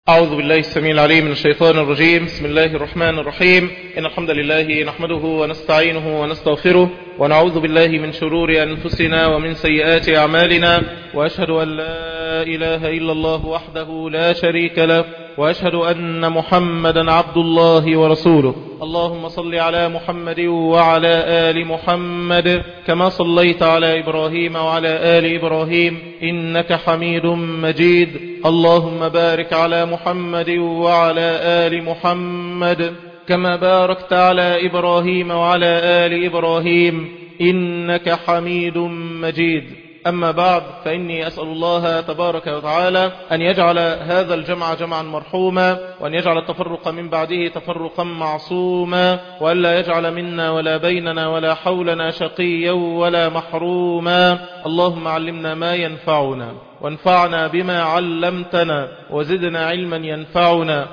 أعوذ بالله السميع العليم من الشيطان الرجيم. بسم الله الرحمن الرحيم. إن الحمد لله نحمده ونستعينه ونستغفره ونعوذ بالله من شرور أنفسنا ومن سيئات أعمالنا، وأشهد أن لا إله إلا الله وحده لا شريك له، وأشهد أن محمدا عبد الله ورسوله. اللهم صل على محمد وعلى آل محمد كما صليت على إبراهيم وعلى آل إبراهيم إنك حميد مجيد. اللهم بارك على محمد وعلى آل محمد كما باركت على إبراهيم وعلى آل إبراهيم إنك حميد مجيد. أما بعد، فإني أسأل الله تبارك وتعالى أن يجعل هذا الجمع جمعا مرحوما، وأن يجعل التفرق من بعده تفرقا معصوما، وأن لا يجعل منا ولا بيننا ولا حولنا شقيا ولا محروما. اللهم علمنا ما ينفعنا وانفعنا بما علمتنا وزدنا علما ينفعنا.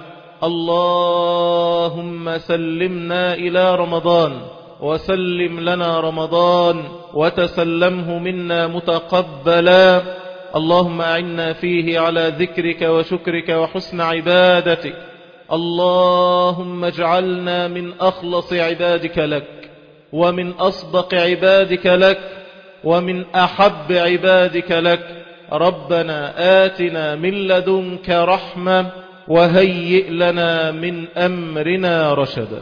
اللهم سلمنا إلى رمضان وسلم لنا رمضان وتسلمه منا متقبلا. اللهم أعنا فيه على ذكرك وشكرك وحسن عبادتك. اللهم اجعلنا من أخلص عبادك لك، ومن أصدق عبادك لك، ومن أحب عبادك لك. ربنا آتنا من لدنك رحمة وهيئ لنا من أمرنا رشدا.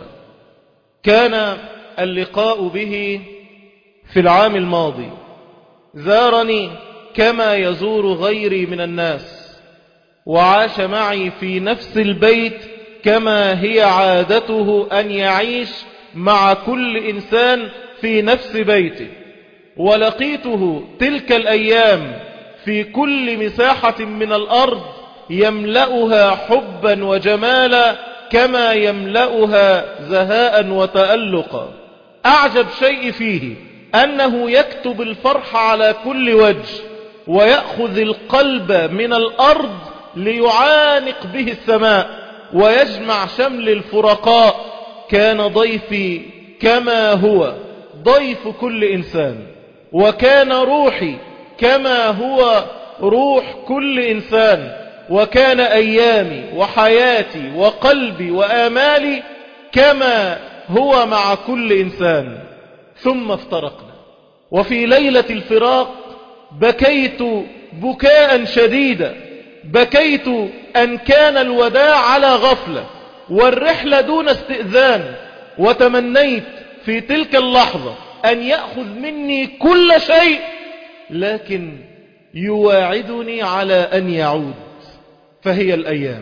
كان اللقاء به في العام الماضي، زارني كما يزور غيري من الناس، وعاش معي في نفس البيت كما هي عادته أن يعيش مع كل إنسان في نفس بيته. ولقيته تلك الأيام في كل مساحة من الأرض يملأها حبا وجمالا كما يملأها زهاء وتألقا. أعجب شيء فيه أنه يكتب الفرح على كل وجه، ويأخذ القلب من الأرض ليعانق به السماء، ويجمع شمل الفرقاء. كان ضيفي كما هو ضيف كل إنسان، وكان روحي كما هو روح كل إنسان، وكان أيامي وحياتي وقلبي وآمالي كما هو مع كل إنسان. ثم افترقنا، وفي ليلة الفراق بكيت بكاء شديدا، بكيت أن كان الوداع على غفلة والرحلة دون استئذان، وتمنيت في تلك اللحظة أن يأخذ مني كل شيء، لكن يواعدني على أن يعود. فهي الأيام،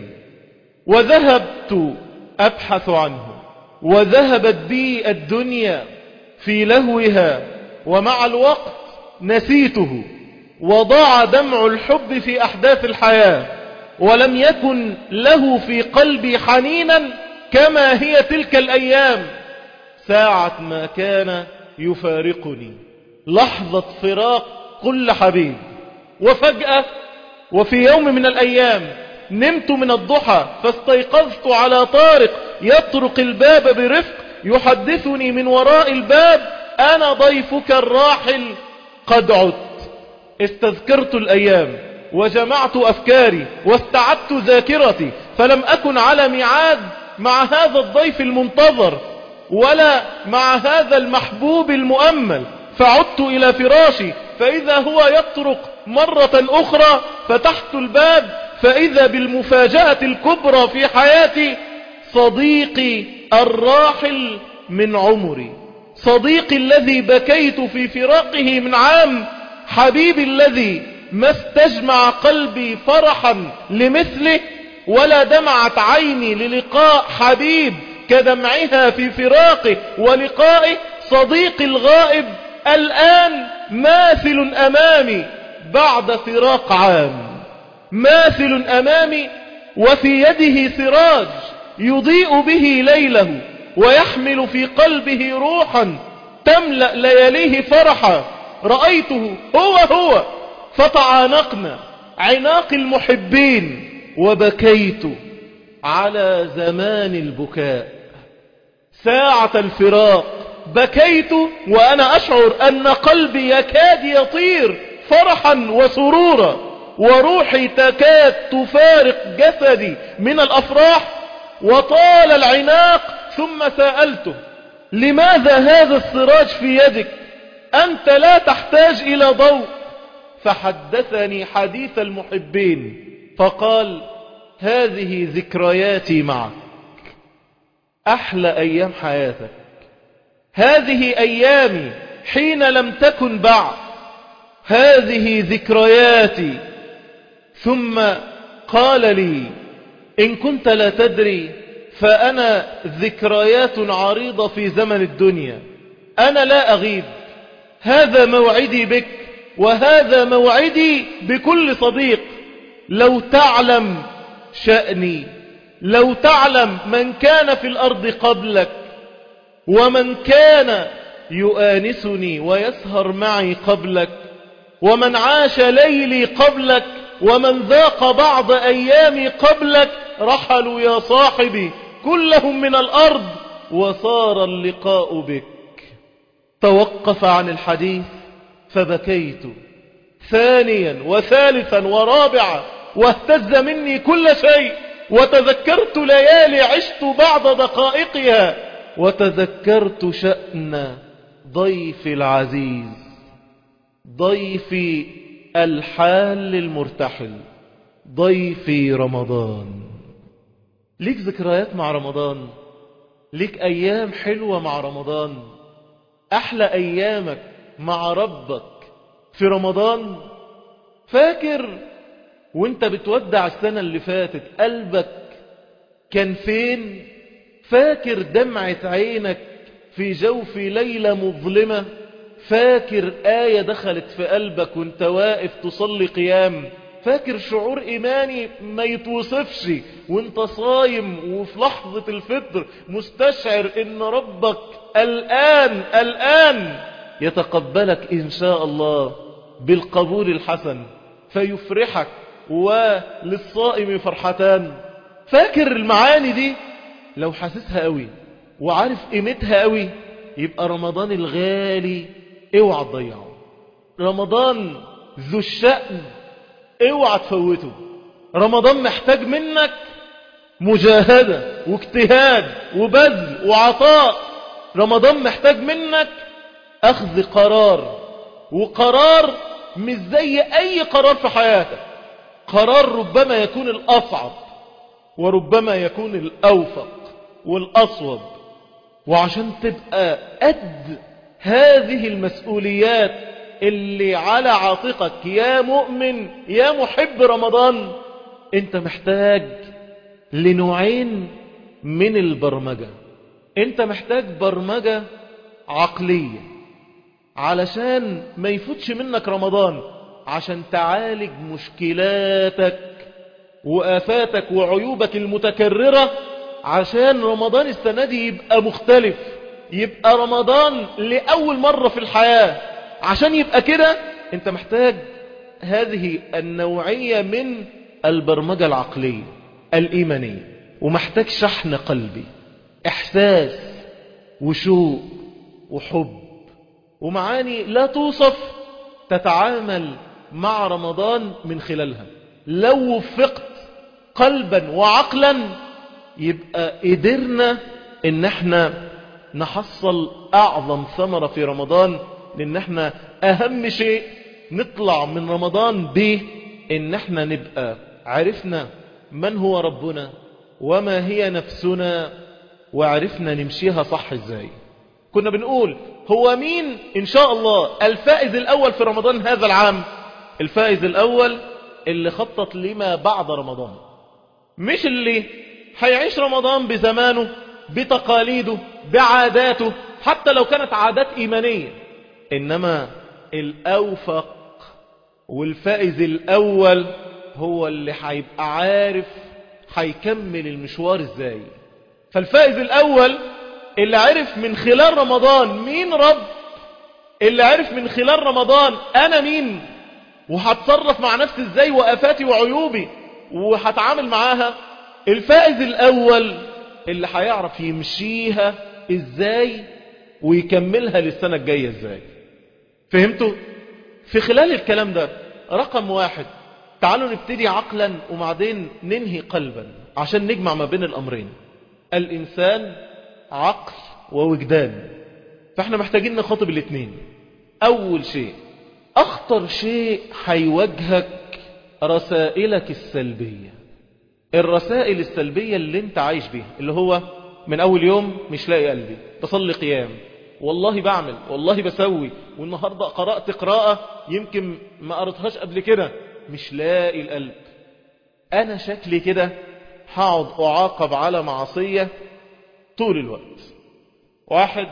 وذهبت أبحث عنه، وذهبت بي الدنيا في لهوها، ومع الوقت نسيته، وضاع دمع الحب في أحداث الحياة، ولم يكن له في قلبي حنينا كما هي تلك الأيام. ساعة ما كان يفارقني، لحظة فراق كل حبيب. وفجأة وفي يوم من الأيام نمت من الضحى، فاستيقظت على طارق يطرق الباب برفق يحدثني من وراء الباب: أنا ضيفك الراحل قد عدت. استذكرت الأيام وجمعت أفكاري واستعدت ذاكرتي، فلم أكن على ميعاد مع هذا الضيف المنتظر ولا مع هذا المحبوب المؤمل. فعدت إلى فراشي، فإذا هو يطرق مرة أخرى. فتحت الباب، فإذا بالمفاجأة الكبرى في حياتي: صديقي الراحل من عمري، صديقي الذي بكيت في فراقه من عام، حبيبي الذي ما استجمع قلبي فرحا لمثله، ولا دمعت عيني للقاء حبيب كدمعها في فراقه ولقائه. صديقي الغائب الآن ماثل أمامي بعد فراق عام، ماثل أمامي، وفي يده سراج يضيء به ليله، ويحمل في قلبه روحا تملأ لياليه فرحا. رأيته هو، فتعانقنا عناق المحبين، وبكيت على زمان البكاء. ساعة الفراق بكيت وأنا أشعر أن قلبي يكاد يطير فرحا وسرورا. وروحي تكاد تفارق جسدي من الأفراح وطال العناق، ثم سألته: لماذا هذا السراج في يدك؟ أنت لا تحتاج إلى ضوء. فحدثني حديث المحبين فقال: هذه ذكرياتي معك، أحلى أيام حياتك، هذه أيامي حين لم تكن بعد، هذه ذكرياتي. ثم قال لي: إن كنت لا تدري فأنا ذكريات عريضة في زمن الدنيا، أنا لا أغيب، هذا موعدي بك وهذا موعدي بكل صديق. لو تعلم شأني، لو تعلم من كان في الأرض قبلك ومن كان يؤانسني ويسهر معي قبلك ومن عاش ليلي قبلك ومن ذاق بعض أيامي قبلك، رحلوا يا صاحبي كلهم من الأرض وصار اللقاء بك. توقف عن الحديث فبكيت ثانيا وثالثا ورابعا، واهتز مني كل شيء، وتذكرت ليالي عشت بعض دقائقها، وتذكرت شأن ضيفي العزيز، ضيفي الحال المرتحل، ضيفي رمضان. ليك ذكريات مع رمضان؟ ليك أيام حلوة مع رمضان؟ أحلى أيامك مع ربك في رمضان؟ فاكر وانت بتودع السنة اللي فاتت قلبك كان فين؟ فاكر دمعة عينك في جوف ليلة مظلمة؟ فاكر آية دخلت في قلبك وانت واقف تصلي قيام؟ فاكر شعور إيماني ما يتوصفش وانت صايم وفي لحظة الفطر مستشعر ان ربك الآن يتقبلك إن شاء الله بالقبول الحسن فيفرحك، وللصائم فرحتان؟ فاكر المعاني دي؟ لو حاسسها قوي وعارف قيمتها قوي، يبقى رمضان الغالي اوعى تضيعه، رمضان ذو الشأن اوعى تفوته. رمضان محتاج منك مجاهدة واجتهاد وبذل وعطاء. رمضان محتاج منك أخذ قرار، وقرار مش زي أي قرار في حياتك، قرار ربما يكون الأصعب وربما يكون الأوفق والأصوب. وعشان تبقى قد هذه المسؤوليات اللي على عاتقك يا مؤمن يا محب رمضان، انت محتاج لنوعين من البرمجة. انت محتاج برمجة عقلية علشان ما يفوتش منك رمضان، عشان تعالج مشكلاتك وآفاتك وعيوبك المتكررة، عشان رمضان السنة دي يبقى مختلف، يبقى رمضان لأول مرة في الحياة. عشان يبقى كده انت محتاج هذه النوعية من البرمجة العقلية الإيمانية، ومحتاج شحن قلبي، إحساس وشوق وحب ومعاني لا توصف، تتعامل مع رمضان من خلالها. لو وفقت قلبا وعقلا يبقى قدرنا ان احنا نحصل اعظم ثمرة في رمضان، لان احنا اهم شيء نطلع من رمضان به ان احنا نبقى عرفنا من هو ربنا وما هي نفسنا، وعرفنا نمشيها صح ازاي. كنا بنقول هو مين ان شاء الله الفائز الاول في رمضان هذا العام؟ الفائز الاول اللي خطط لما بعد رمضان، مش اللي هيعيش رمضان بزمانه بتقاليده بعاداته حتى لو كانت عادات إيمانية، إنما الأوفق والفائز الأول هو اللي هيبقى عارف هيكمل المشوار إزاي. فالفائز الأول اللي عرف من خلال رمضان مين رب، اللي عرف من خلال رمضان أنا مين وهتصرف مع نفسي إزاي وآفاتي وعيوبي وهتعامل معاها. الفائز الأول اللي هيعرف يمشيها إزاي ويكملها للسنة الجاية إزاي. فهمتوا؟ في خلال الكلام ده رقم واحد تعالوا نبتدي عقلا وبعدين ننهي قلبا عشان نجمع ما بين الأمرين. الإنسان عقل ووجدان، فاحنا محتاجين نخاطب الاثنين. أول شيء، أخطر شيء هيواجهك رسائلك السلبية. الرسائل السلبية اللي انت عايش بيها، اللي هو من أول يوم مش لاقي قلبي، بصلي قيام، والله بعمل، والله بسوي، والنهاردة قرأت قراءة يمكن ما قرأتهاش قبل كده، مش لاقي القلب. أنا شكلي كده هقعد أعاقب على معصية طول الوقت. واحد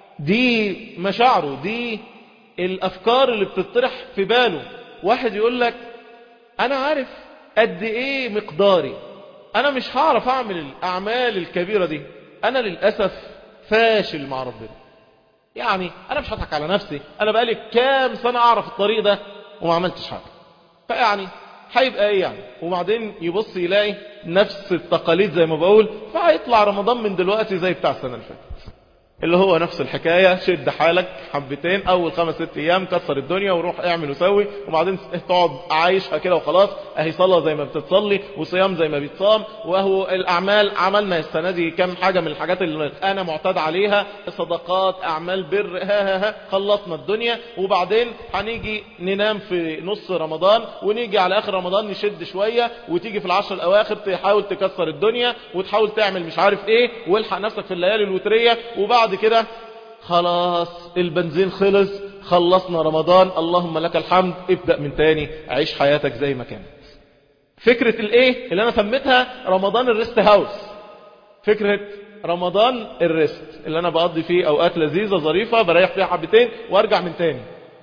دي مشاعره، دي الأفكار اللي بتطرح في باله. واحد يقول لك أنا عارف قد إيه مقداري، أنا مش هعرف أعمل الأعمال الكبيرة دي، أنا للأسف فاشل مع ربنا. يعني أنا مش هضحك على نفسي، أنا بقالي كام سنة أعرف الطريق ده وما عملتش حاجة، فيعني هيبقى إيه يعني؟ وبعدين يبص يلاقي نفس التقاليد زي ما بقول، فهيطلع رمضان من دلوقتي زي بتاع السنة اللي فاتت، اللي هو نفس الحكاية. شد حالك حبتين، أول 5-6 أيام كسر الدنيا وروح اعمل وسوي، وبعدين تقعد عايشها كده وخلاص. أهي صلاة زي ما بتتصلي، وصيام زي ما بيتصام، وهو الأعمال عملنا السنة دي كم حاجة من الحاجات اللي أنا معتاد عليها، صدقات، أعمال بر، خلصنا الدنيا. وبعدين هنيجي ننام في نص رمضان، ونيجي على آخر رمضان نشد شوية، وتيجي في العشر الأواخر تحاول تكسر الدنيا وتحاول تعمل مش عارف إيه، والحق نفسك في الليالي الوترية. وبعد كده خلاص البنزين خلص، خلصنا رمضان، اللهم لك الحمد، ابدأ من تاني، عيش حياتك زي ما كانت. فكرة الايه اللي انا سميتها رمضان الريست هاوس، فكرة رمضان الريست اللي انا بقضي فيه اوقات لذيذة ظريفة بريح فيها حبتين وارجع من تاني.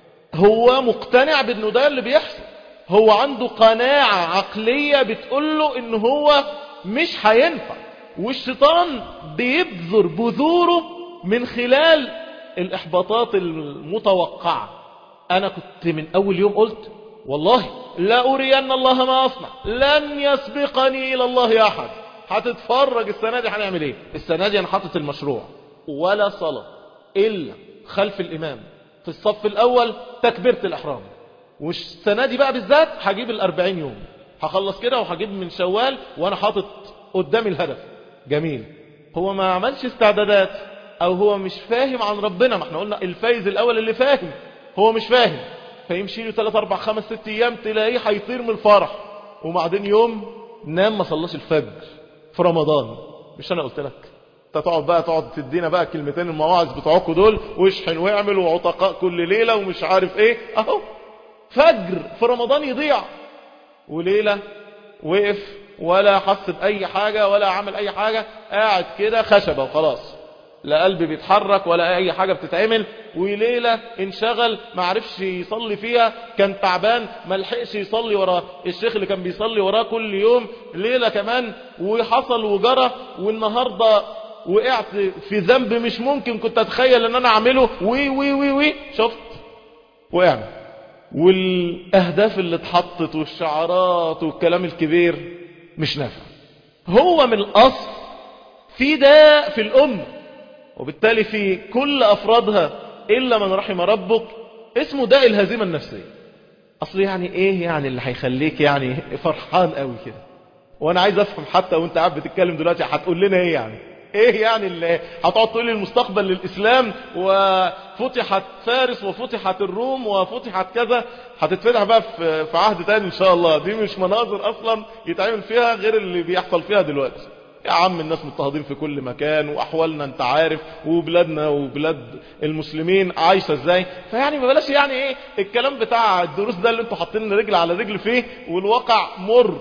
هو مقتنع بانه ده اللي بيحصل، هو عنده قناعة عقلية بتقوله ان هو مش هينفع، والشيطان بيبذر بذوره من خلال الإحباطات المتوقعة. أنا كنت من أول يوم قلت والله لا أرين الله ما أصنع، لن يسبقني إلى الله أحد. هتتفرج السنة دي هنعمل إيه. السنة دي أنا حاطط المشروع، ولا صلاة إلا خلف الإمام في الصف الأول تكبيرة الإحرام. والسنة دي بقى بالذات هجيب 40 يوم، هخلص كده وهجيب من شوال وأنا حاطط قدامي الهدف. جميل. هو ما عملش استعدادات، او هو مش فاهم عن ربنا. ما احنا قلنا الفايز الاول اللي فاهم، هو مش فاهم، فيمشي له 3 4 5 6 ايام تلاقيه هيطير من الفرح، وبعدين يوم نام ما صلاش الفجر في رمضان. مش انا قلت لك انت تقعد تدينا بقى كلمتين المواعظ بتوعكوا دول، واشحن واعمل وعتقاء كل ليله ومش عارف ايه، اهو فجر في رمضان يضيع، وليله وقف ولا حس باي حاجه ولا عمل اي حاجه، قاعد كده خشبه وخلاص، لا قلب بيتحرك ولا اي حاجة بتتعمل. وليلة انشغل ما عرفش يصلي فيها، كان تعبان ما لحقش يصلي ورا الشيخ اللي كان بيصلي وراه كل يوم. ليلة كمان وحصل وجرى، والنهاردة وقعت في ذنب مش ممكن كنت اتخيل ان انا اعمله، وي شفت وقعنا. والاهداف اللي اتحطت والشعارات والكلام الكبير مش نافع. هو من الاصل في ده في الامه، وبالتالي في كل أفرادها إلا من رحم ربك، اسمه داء الهزيمة النفسية. أصل يعني إيه يعني اللي هيخليك يعني فرحان قوي كده؟ وأنا عايز أفهم حتى وأنت قاعد بتتكلم دلوقتي هتقول لنا إيه يعني؟ إيه يعني اللي هتقعد تقول لي المستقبل للإسلام وفتحت فارس وفتحت الروم وفتحت كذا؟ هتتفتح بقى في عهد تاني إن شاء الله. دي مش مناظر أصلا يتعمل فيها غير اللي بيحصل فيها دلوقتي. يا عم الناس مضطهدين في كل مكان، واحوالنا انت عارف، وبلادنا وبلاد المسلمين عايشة ازاي. فيعني ما بلاش يعني ايه الكلام بتاع الدروس ده اللي انتوا حاطين رجل على رجل فيه والواقع مر.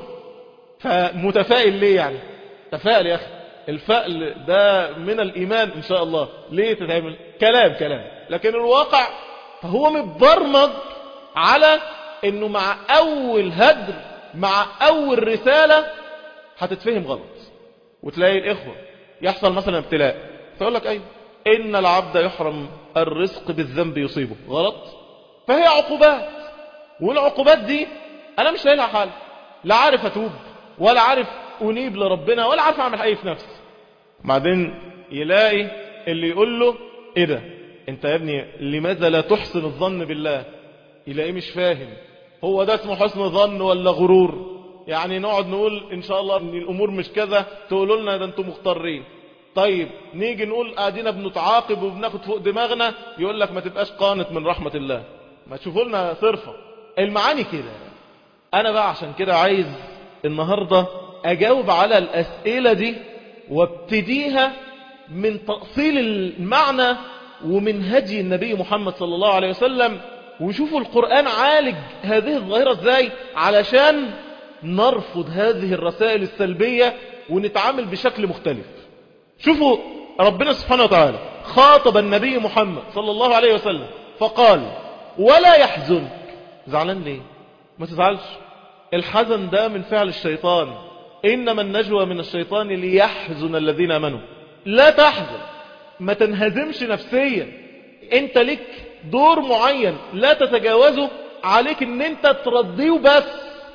فمتفائل ليه يعني؟ تفائل يا اخي، الفأل ده من الايمان ان شاء الله. ليه تتعمل كلام لكن الواقع فهو متبرمج على انه مع اول هدر، مع اول رسالة هتتفهم غلط. وتلاقي الإخوة يحصل مثلا ابتلاء، فيقول لك أيوه إن العبد يحرم الرزق بالذنب يصيبه، غلط. فهي عقوبات، والعقوبات دي أنا مش لاقي لها حل، لا عارف أتوب ولا عارف أنيب لربنا ولا عارف أعمل حاجة في نفسي. بعدين يلاقي اللي يقول له إيه ده أنت يا ابني لماذا لا تحسن الظن بالله؟ يلاقيه مش فاهم هو ده اسمه حسن ظن ولا غرور؟ يعني نقعد نقول ان شاء الله ان الامور مش كذا، تقولوا لنا ده انتم مختارين. طيب نيجي نقول ادينا بنتعاقب وبناخد فوق دماغنا، يقول لك ما تبقاش قانط من رحمة الله، ما تشوفوا لنا صرفة. المعاني كده. انا بقى عشان كده عايز النهاردة اجاوب على الاسئلة دي، وابتديها من تأصيل المعنى ومن هدي النبي محمد صلى الله عليه وسلم، وشوفوا القرآن عالج هذه الظاهرة ازاي علشان نرفض هذه الرسائل السلبية ونتعامل بشكل مختلف. شوفوا ربنا سبحانه وتعالى خاطب النبي محمد صلى الله عليه وسلم فقال ولا يحزنك. زعلان ليه؟ ما تزعلش. الحزن ده من فعل الشيطان، إنما النجوى من الشيطان ليحزن الذين آمنوا. لا تحزن، ما تنهزمش نفسيا، انت لك دور معين لا تتجاوزه، عليك ان انت ترضيه بس.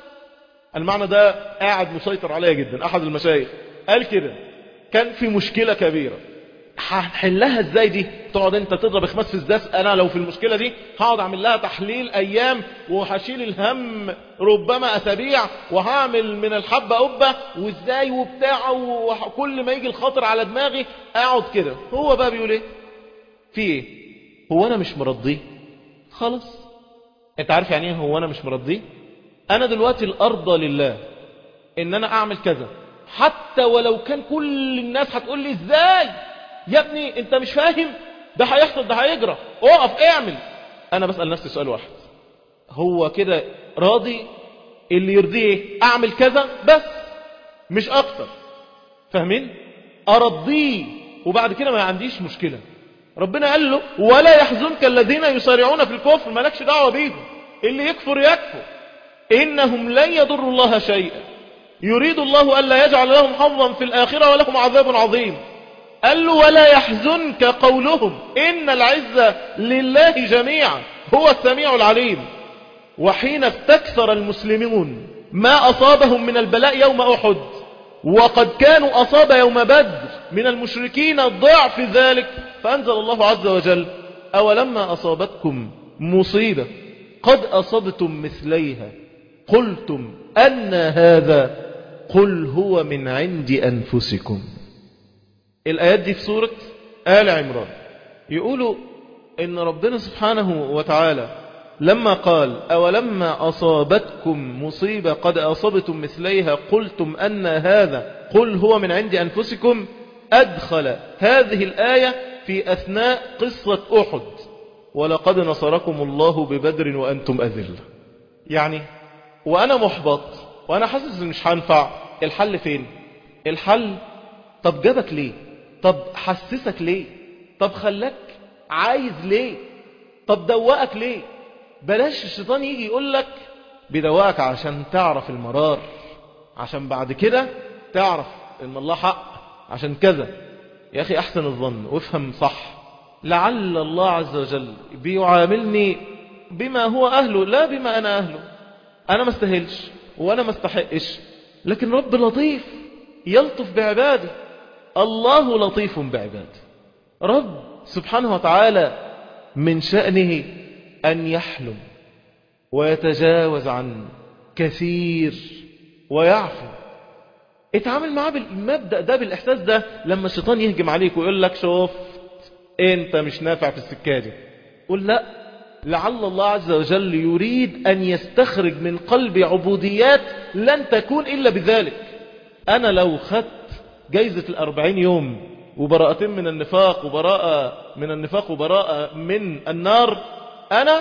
المعنى ده قاعد مسيطر عليا جدا. احد المشايخ قال كده، كان في مشكلة كبيرة، هنحلها ازاي دي؟ تقعد انت تضرب خماس في الزاس. انا لو في المشكلة دي هقعد اعمل لها تحليل ايام، وهشيل الهم ربما اسابيع، وهعمل من الحبة قبة وازاي وبتاع، وكل ما يجي الخاطر على دماغي اقعد كده. هو بقى بيقول ايه؟ في ايه؟ هو انا مش مرضيه؟ خلاص. انت عارف يعني ايه هو انا مش مرضيه؟ انا دلوقتي الارضى لله ان انا اعمل كذا، حتى ولو كان كل الناس هتقول لي ازاي يا ابني انت مش فاهم، ده هيحصل، ده هيجرى، اقف اعمل. انا بسأل نفسي سؤال واحد، هو كده راضي؟ اللي يرضيه اعمل كذا بس، مش اكتر. فاهمين؟ ارضيه وبعد كده ما عنديش مشكلة. ربنا قال له ولا يحزنك الذين يسارعون في الكفر، مالكش دعوة بيهم، اللي يكفر يكفر، انهم لن يضروا الله شيئا، يريد الله ألا يجعل لهم حظا في الآخرة ولهم عذاب عظيم. قال له ولا يحزنك قولهم إن العزة لله جميعا هو السميع العليم. وحين استكثر المسلمون ما أصابهم من البلاء يوم أحد، وقد كانوا أصاب يوم بدر من المشركين ضعف ذلك، فأنزل الله عز وجل أولما أصابتكم مصيبة قد أصبتم مثليها قلتم أن هذا قل هو من عند أنفسكم. الآيات دي في سورة آل عمران. يقولوا إن ربنا سبحانه وتعالى لما قال أولما أصابتكم مصيبة قد أصبتم مثليها قلتم أن هذا قل هو من عند أنفسكم، أدخل هذه الآية في أثناء قصة أحد، ولقد نصركم الله ببدر وأنتم أذلة. يعني وأنا محبط وأنا حاسس إن مش هنفع، الحل فين؟ الحل طب جابك ليه؟ طب حسسك ليه؟ طب خلاك عايز ليه؟ طب دوقك ليه؟ بلاش الشيطان يجي يقولك بيدوقك عشان تعرف المرار، عشان بعد كده تعرف إن الله حق، عشان كذا. يا أخي أحسن الظن وافهم صح، لعل الله عز وجل بيعاملني بما هو أهله لا بما أنا أهله. أنا ما استهلش وأنا ما استحقش، لكن رب لطيف يلطف بعباده. الله لطيف بعباده. رب سبحانه وتعالى من شأنه أن يحلم ويتجاوز عن كثير ويعفو. اتعامل معاه بالمبدأ ده، بالإحساس ده. لما الشيطان يهجم عليك ويقول لك شوف انت مش نافع في السكة دي، قل لا، لعل الله عز وجل يريد أن يستخرج من قلب عبوديات لن تكون إلا بذلك. أنا لو خدت جايزة 40 يوم وبراءتين من النفاق وبراءة من النفاق وبراءة من النار، أنا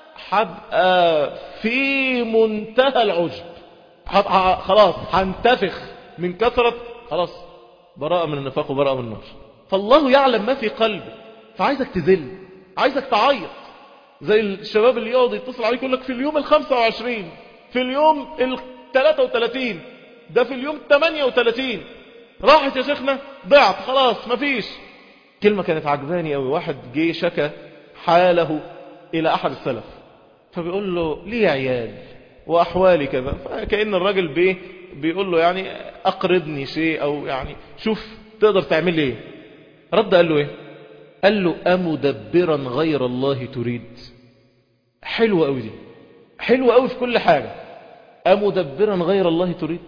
حبقى في منتهى العجب، خلاص هنتفخ من كثرة، خلاص براءة من النفاق وبراءة من النار. فالله يعلم ما في قلبك، فعايزك تذل، عايزك تعيط زي الشباب اللي يقعد يتصل عليك يقول لك في اليوم 25، في اليوم 33، ده في اليوم 38 راحت يا شيخنا، ضعت خلاص مفيش. كلمة كانت عجباني قوي، واحد جه شكى حاله إلى أحد السلف، فبيقول له ليه عيال وأحوالي كذا، فكأن الراجل بيقول له يعني أقرضني شيء، أو يعني شوف تقدر تعمل ايه. رد قال له ايه؟ قال له أمدبرا غير الله تريد. حلوة قوي دي. حلو قوي في كل حاجة. أمدبرا غير الله تريد؟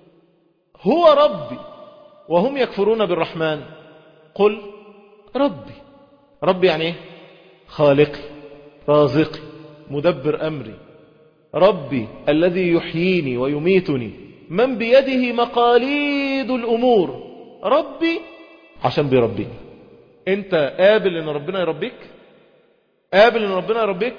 هو ربي وهم يكفرون بالرحمن. قل ربي. ربي يعني ايه؟ خالقي، رازقي، مدبر أمري. ربي الذي يحييني ويميتني، من بيده مقاليد الأمور. ربي عشان بيربيني. انت قابل ان ربنا يربيك؟ قابل ان ربنا يربيك؟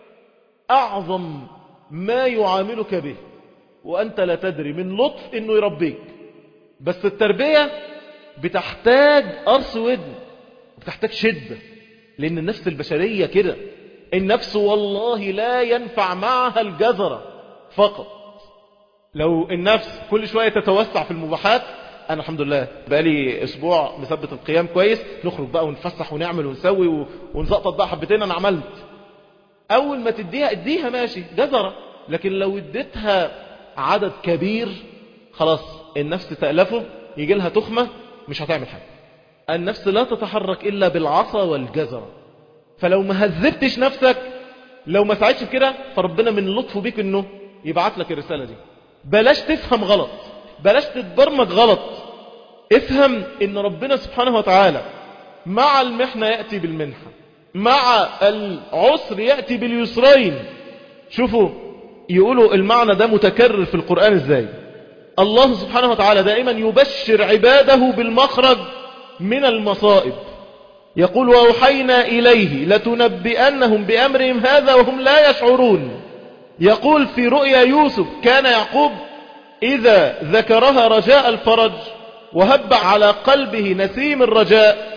أعظم ما يعاملك به وأنت لا تدري من لطف انه يربيك. بس التربية بتحتاج قرص ودن، بتحتاج شدة، لأن النفس البشرية كده. النفس والله لا ينفع معها الجزرة فقط. لو النفس كل شوية تتوسع في المباحات، أنا الحمد لله بقالي أسبوع مثبت القيام كويس، نخرج بقى ونفسح ونعمل ونسوي ونزقطط بقى حبتين، أنا عملت. أول ما تديها اديها ماشي جزرة، لكن لو اديتها عدد كبير خلاص النفس تألفه، يجي لها تخمة، مش هتعمل حاجة. النفس لا تتحرك إلا بالعصا والجزرة. فلو ما هذبتش نفسك، لو ما ساعدش كده، فربنا من لطفه بيك انه يبعت لك الرسالة دي. بلاش تفهم غلط، بلاش تتبرمج غلط. افهم ان ربنا سبحانه وتعالى مع المحنة يأتي بالمنحة، مع العسر يأتي باليسرين. شوفوا يقولوا المعنى ده متكرر في القرآن ازاي. الله سبحانه وتعالى دائما يبشر عباده بالمخرج من المصائب. يقول وأوحينا إليه لتنبئنهم بأمرهم هذا وهم لا يشعرون. يقول في رؤيا يوسف كان يعقوب إذا ذكرها رجاء الفرج وهب على قلبه نسيم الرجاء،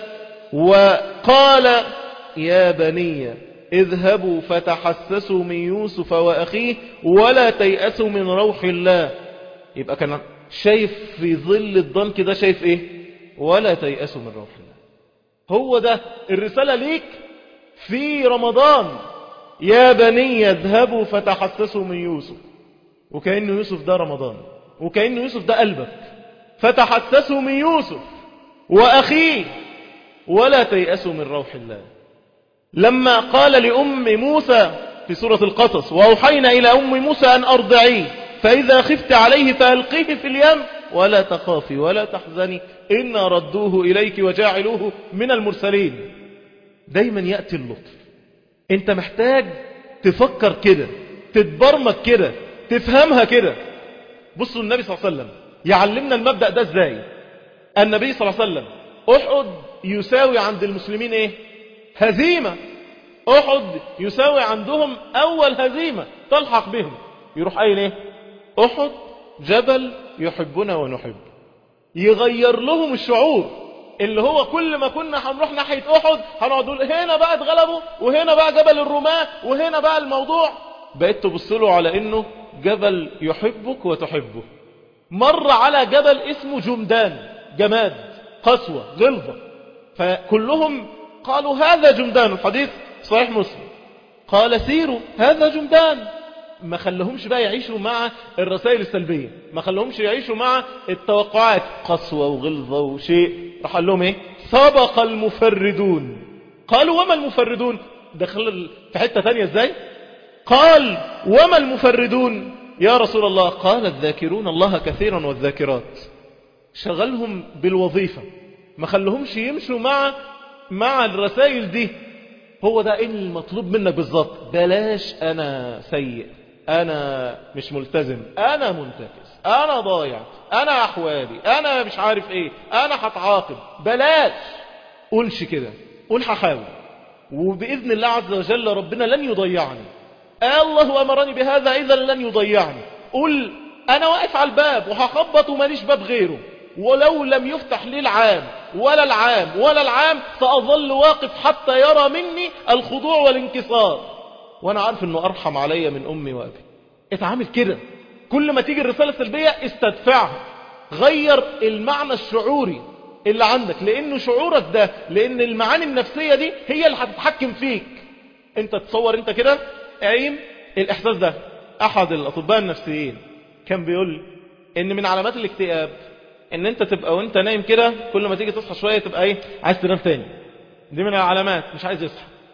وقال يا بني اذهبوا فتحسسوا من يوسف وأخيه ولا تيأسوا من روح الله. يبقى كان شايف في ظل الضنك ده، شايف ايه؟ ولا تيأسوا من روح الله. هو ده الرسالة ليك في رمضان. يا بني اذهبوا فتحسسوا من يوسف، وكأن يوسف ده رمضان، وكأن يوسف ده قلبك. فتحسسوا من يوسف وأخيه ولا تيأسوا من روح الله. لما قال لأم موسى في سورة القصص وأوحينا إلى أم موسى أن أرضعيه فإذا خفت عليه فألقيه في اليم ولا تخافي ولا تحزني إنا ردوه إليك وجاعلوه من المرسلين. دايما يأتي اللطف. انت محتاج تفكر كده، تتبرمج كده، تفهمها كده. بصوا النبي صلى الله عليه وسلم يعلمنا المبدأ ده ازاي. النبي صلى الله عليه وسلم أحد يساوي عند المسلمين ايه؟ هزيمة. أحد يساوي عندهم أول هزيمة تلحق بهم. يروح قايل ايه؟ أحد جبل يحبنا ونحب. يغير لهم الشعور اللي هو كل ما كنا هنروح ناحية أحد هنقعد نقول هنا بقى اتغلبوا، وهنا بقى جبل الرماة، وهنا بقى الموضوع. بقيت تبصله على انه جبل يحبك وتحبه. مر على جبل اسمه جمدان، جماد، قسوة، غلظة. فكلهم قالوا هذا جمدان. الحديث صحيح مسلم. قال سيروا هذا جمدان. ما خلهمش بقى يعيشوا مع الرسائل السلبية، ما خلهمش يعيشوا مع التوقعات، قسوة وغلظة وشيء. راح قال لهم ايه؟ سبق المفردون. قالوا وما المفردون؟ دخل في حتة تانية ازاي؟ قال وما المفردون يا رسول الله؟ قال الذاكرون الله كثيرا والذاكرات. شغلهم بالوظيفة، ما خلهمش يمشوا مع الرسائل دي. هو ده المطلوب منك بالظبط. بلاش انا سيء، انا مش ملتزم، انا منتكس، انا ضايع، انا احوالي، انا مش عارف ايه، انا هتعاقب. بلاش. قولش كده، قول هحاول، وبإذن الله عز وجل ربنا لن يضيعني. الله أمرني بهذا إذا لن يضيعني. قل أنا واقف على الباب وهخبط وماليش باب غيره، ولو لم يفتح لي العام ولا العام ولا العام سأظل واقف حتى يرى مني الخضوع والانكسار، وأنا عارف أنه أرحم علي من أمي وأبي. اتعامل كده. كل ما تيجي الرسالة السلبية استدفعها. غير المعنى الشعوري اللي عندك، لأنه شعورك ده، لأن المعاني النفسية دي هي اللي هتتحكم فيك. انت تصور انت كده قايم الإحساس ده. أحد الأطباء النفسيين كان بيقول إن من علامات الاكتئاب إن أنت تبقى وأنت نايم كده كل ما تيجي تصحى شوية تبقى إيه؟ عايز تنام تاني. دي من العلامات. مش عايز يصحى،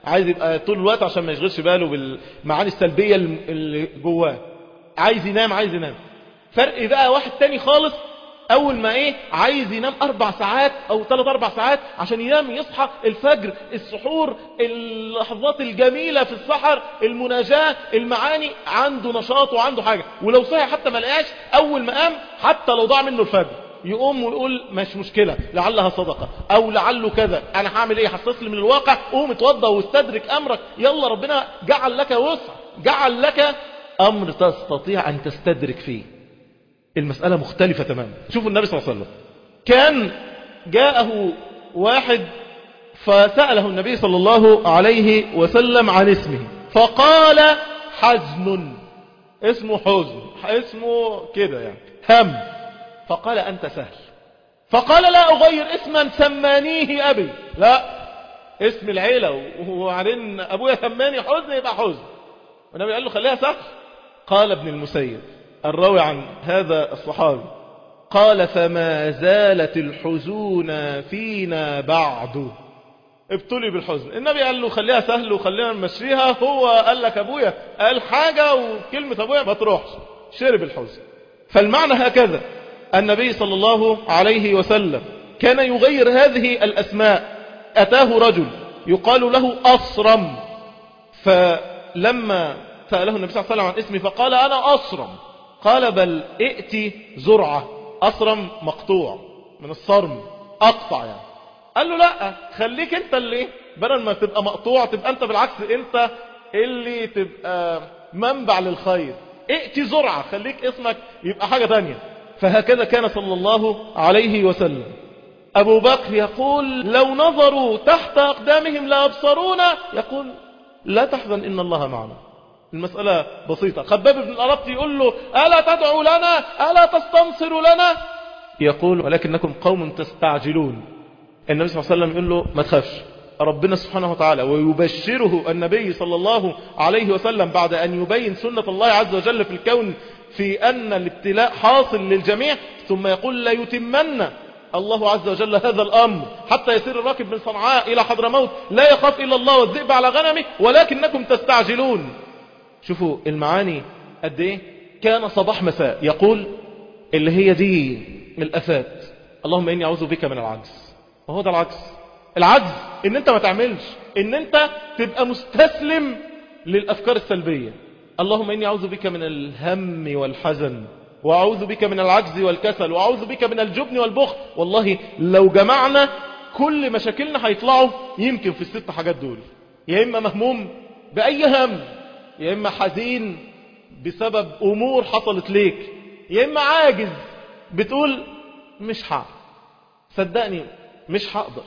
عايز يبقى طول الوقت عشان ما يشغلش باله بالمعاني السلبية اللي جواه، عايز ينام. فرق بقى واحد تاني خالص، اول ما عايز ينام 4 ساعات او 3-4 ساعات عشان ينام يصحى الفجر، السحور، اللحظات الجميلة في السحر، المناجاة، المعاني، عنده نشاط وعنده حاجة. ولو صحي حتى ما لقاش، اول ما قام حتى لو ضاع منه الفجر يقوم ويقول مش مشكلة، لعلها صدقة او لعله كذا، انا هعمل ايه، هستسلم للواقع، قوم اتوضى واستدرك امرك، يلا ربنا جعل لك وسع، جعل لك امر تستطيع ان تستدرك فيه. المسألة مختلفة تماما. شوفوا النبي صلى الله عليه وسلم كان جاءه واحد فسأله النبي صلى الله عليه وسلم عن اسمه، فقال حزن، اسمه حزن، اسمه كده يعني هم، فقال أنت سهل. فقال لا أغير اسما سمانيه أبي، لا اسم العيلة وبعدين أبويا سماني حزن يبقى حزن. والنبي قال له خليها سهل. قال ابن المسيب الراوي عن هذا الصحابي قال فما زالت الحزون فينا بعد، ابتلي بالحزن. النبي قال له خليها سهل وخلينا نمشيها، هو قال لك ابويا قال حاجة وكلمة ابويا ما تروحش، شرب الحزن. فالمعنى هكذا، النبي صلى الله عليه وسلم كان يغير هذه الأسماء. أتاه رجل يقال له أصرم، فلما سأله النبي صلى الله عليه وسلم عن اسمه فقال أنا أصرم، قال بل ائتي زرعة. أصرم مقطوع من الصرم، أقطع يعني. قال له لا، خليك انت اللي بدل ما تبقى مقطوع تبقى انت بالعكس انت اللي تبقى منبع للخير. ائتي زرعة، خليك اسمك يبقى حاجة تانية. فهكذا كان صلى الله عليه وسلم. أبو بكر يقول لو نظروا تحت أقدامهم لأبصرونا، يقول لا تحزن إن الله معنا. المسألة بسيطة. خباب بن الأرط يقول له ألا تدعو لنا، ألا تستنصر لنا، يقول ولكنكم قوم تستعجلون. النبي صلى الله عليه وسلم يقول له ما تخافش، ربنا سبحانه وتعالى ويبشره النبي صلى الله عليه وسلم بعد أن يبين سنة الله عز وجل في الكون في أن الابتلاء حاصل للجميع، ثم يقول لا يتمن الله عز وجل هذا الأمر حتى يسير الراكب من صنعاء إلى حضرموت لا يخاف إلا الله والذئب على غنمه ولكنكم تستعجلون. شوفوا المعاني قد ايه. كان صباح مساء يقول اللي هي دي الأفات، اللهم إني أعوذ بك من العجز. وهو ده العجز ان انت ما تعملش، ان انت تبقى مستسلم للأفكار السلبية. اللهم إني أعوذ بك من الهم والحزن، وأعوذ بك من العجز والكسل، وأعوذ بك من الجبن والبخل. والله لو جمعنا كل مشاكلنا هيطلعوا يمكن في ال6 حاجات دول. يا إما مهموم بأي هم، يا إما حزين بسبب أمور حصلت ليك، يا إما عاجز بتقول مش هعرف، صدقني مش هقدر،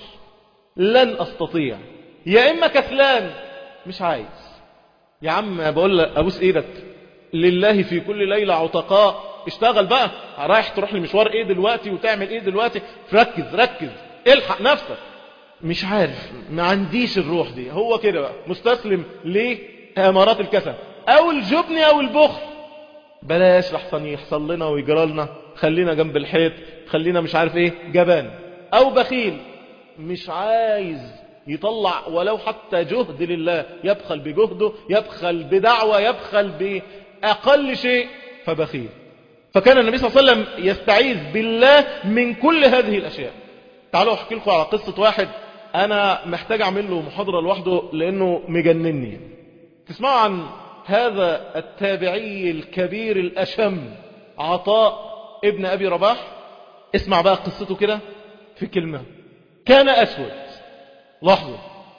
لن أستطيع، يا إما كسلان مش عايز. يا عم بقول لك أبوس إيدك، لله في كل ليلة عتقاء، اشتغل بقى، رايح تروح لمشوار إيه دلوقتي وتعمل إيه دلوقتي، ركز الحق نفسك. مش عارف، ما عنديش الروح دي. هو كده بقى مستسلم لأمارات الكسل أو الجبن أو البخل. بلاش لحسن يحصل لنا ويجرى لنا، خلينا جنب الحيط، خلينا مش عارف إيه، جبان أو بخيل، مش عايز يطلع ولو حتى جهد لله، يبخل بجهده، يبخل بدعوة، يبخل بأقل شيء، فبخيل. فكان النبي صلى الله عليه وسلم يستعيذ بالله من كل هذه الأشياء. تعالوا أحكي لكم على قصة واحد أنا محتاج أعمل له محاضرة لوحده لأنه مجنني. تسمعوا عن هذا التابعي الكبير الأشم عطاء ابن أبي رباح؟ اسمع بقى قصته كده في كلمة. كان أسود، لاحظوا،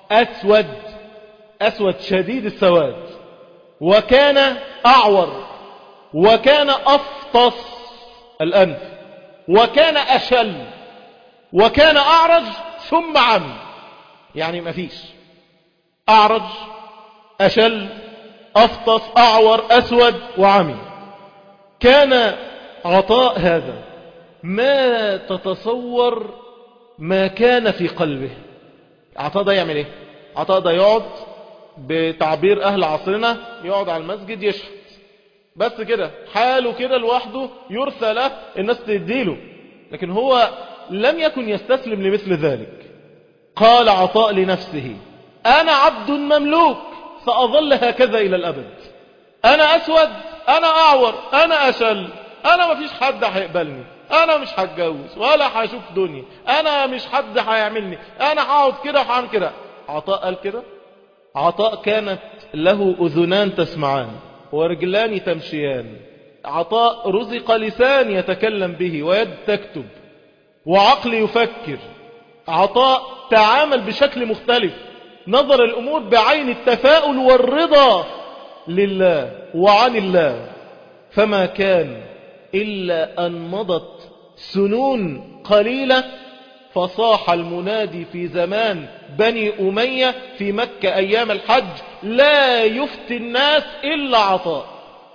أسود شديد السواد، وكان أعور، وكان أفطس الأنف، وكان أشل، وكان أعرج ثم عمي. يعني ما فيش أعرج، أشل، أفطس، أعور، أسود، وعمي. كان عطاء هذا ما تتصور ما كان في قلبه. عطاء ده يعمل ايه؟ عطاء ده يقعد بتعبير أهل عصرنا، يقعد على المسجد يشحت بس كده، حاله كده لوحده، يرثى له، الناس تديله. لكن هو لم يكن يستسلم لمثل ذلك. قال عطاء لنفسه أنا عبد مملوك سأظل هكذا إلى الأبد. أنا أسود، أنا أعور، أنا أشل، أنا مفيش حد هيقبلني، أنا مش هتجوز ولا هشوف دنيا، أنا مش حد هيعملني، أنا هقعد كده وهعمل كده. عطاء قال كده. عطاء كانت له أذنان تسمعان ورجلان تمشيان. عطاء رزق لسان يتكلم به ويد تكتب وعقل يفكر. عطاء تعامل بشكل مختلف، نظر الأمور بعين التفاؤل والرضا لله وعن الله. فما كان إلا أن مضت سنون قليلة فصاح المنادي في زمان بني أمية في مكة أيام الحج: لا يفتي الناس إلا عطاء.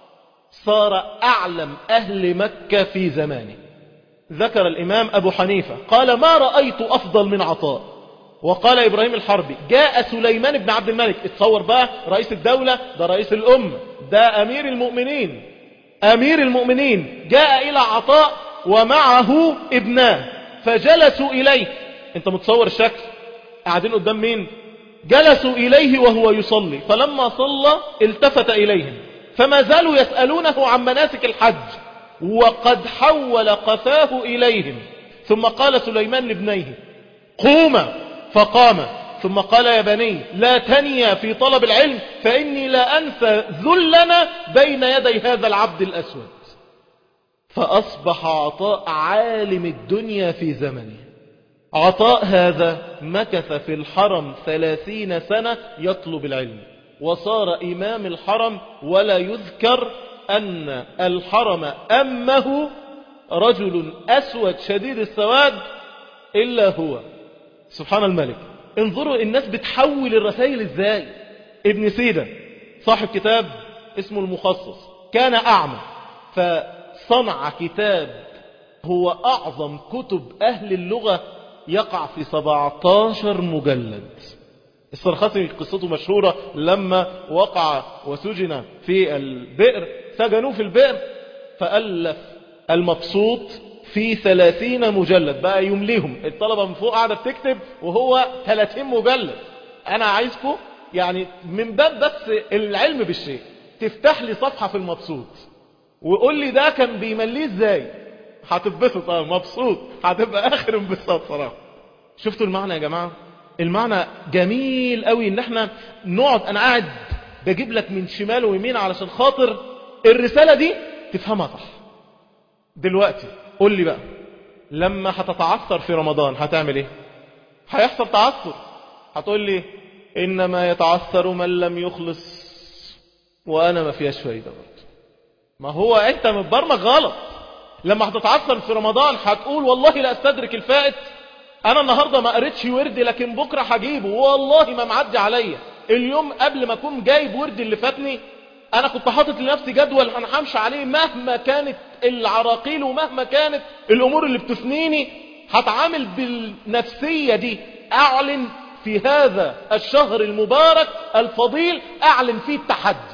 صار أعلم أهل مكة في زمانه. ذكر الإمام أبو حنيفة قال: ما رأيت أفضل من عطاء. وقال إبراهيم الحربي: جاء سليمان بن عبد الملك. اتصور بقى، رئيس الدولة، ده رئيس الأمة، ده أمير المؤمنين، أمير المؤمنين جاء إلى عطاء ومعه ابناه فجلسوا إليه. انت متصور الشكل؟ قاعدين قدام مين؟ جلسوا إليه وهو يصلي. فلما صلى التفت إليهم فما زالوا يسألونه عن مناسك الحج وقد حول قفاه إليهم. ثم قال سليمان لابنيه: قوما، فقام. ثم قال: يا بني لا تنيا في طلب العلم فإني لا أنسى ذلنا بين يدي هذا العبد الأسود. فأصبح عطاء عالم الدنيا في زمنه. عطاء هذا مكث في الحرم 30 سنة يطلب العلم وصار إمام الحرم، ولا يذكر أن الحرم أمه رجل أسود شديد السواد إلا هو. سبحان الملك. انظروا الناس بتحول الرسائل ازاي. ابن سيدة صاحب كتاب اسمه المخصص كان أعمى، فصنع كتاب هو أعظم كتب أهل اللغة، يقع في 17 مجلد. السرخسي قصته مشهورة، لما وقع وسجن في البئر سجنوه في البئر فألف المبسوط في 30 مجلد بقى يمليهم. الطلبة من فوق قاعدة بتكتب وهو 30 مجلد. أنا عايزكم يعني من باب بس العلم بالشيء تفتح لي صفحة في المبسوط وقول لي ده كان بيمليه ازاي. هتتبسط. مبسوط، هتبقى آخر انبساط صراحة. شفتوا المعنى يا جماعة؟ المعنى جميل قوي ان احنا نقعد. انا قاعد بجيب لك من شمال ويمين علشان خاطر الرسالة دي تفهمها صح. دلوقتي قول لي بقى، لما هتتعثر في رمضان هتعمل ايه؟ هيحصل تعثر. هتقول لي انما يتعثر من لم يخلص، وانا ما فيهاش فايدة برضه. ما هو انت متبرمج غلط. لما هتتعثر في رمضان هتقول والله لا استدرك الفائت. انا النهاردة ما قريتش وردي لكن بكرة هجيبه، والله ما معدي عليا. اليوم قبل ما اكون جايب وردي اللي فاتني انا كنت حاطط لنفسي جدول انا همشي عليه مهما كانت العراقيل ومهما كانت الامور اللي بتثنيني. هتعامل بالنفسية دي. اعلن في هذا الشهر المبارك الفضيل، اعلن فيه التحدي.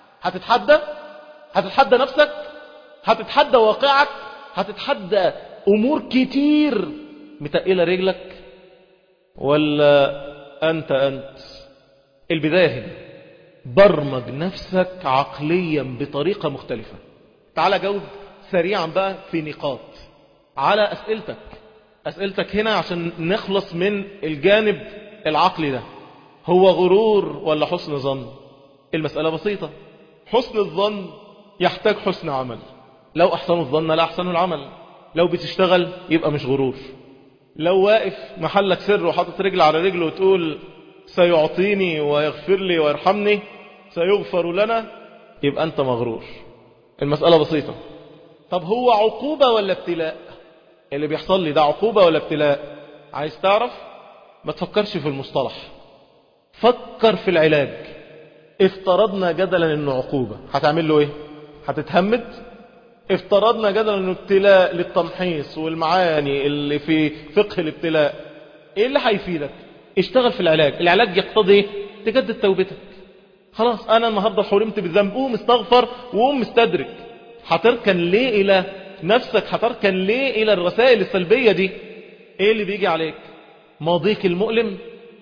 هتتحدى نفسك، هتتحدى واقعك، هتتحدى امور كتير متقلة رجلك، ولا انت البداية هنا. برمج نفسك عقليا بطريقة مختلفة. تعال جاوب سريعا بقى في نقاط على أسئلتك هنا عشان نخلص من الجانب العقلي ده. هو غرور ولا حسن ظن؟ المسألة بسيطة. حسن الظن يحتاج حسن عمل. لو أحسن الظن لا أحسن العمل. لو بتشتغل يبقى مش غرور. لو واقف محلك سر وحاطط رجل على رجل وتقول سيعطيني ويغفر لي ويرحمني سيغفر لنا، يبقى أنت مغرور. المسألة بسيطة. طب هو عقوبة ولا ابتلاء؟ اللي بيحصل لي ده عقوبة ولا ابتلاء؟ عايز تعرف؟ ما تفكرش في المصطلح، فكر في العلاج. افترضنا جدلا انه عقوبة، هتعمل له ايه؟ هتتهمد؟ افترضنا جدلا انه ابتلاء للتمحيص والمعاني اللي في فقه الابتلاء، ايه اللي هيفيدك؟ اشتغل في العلاج. العلاج يقتضي ايه؟ تجدد توبتك. خلاص انا النهاردة حرمت بالذنب، قوم استغفر وقوم مستدرك. هتركن ليه الى نفسك؟ هتركن ليه الى الرسائل السلبية دي؟ ايه اللي بيجي عليك؟ ماضيك المؤلم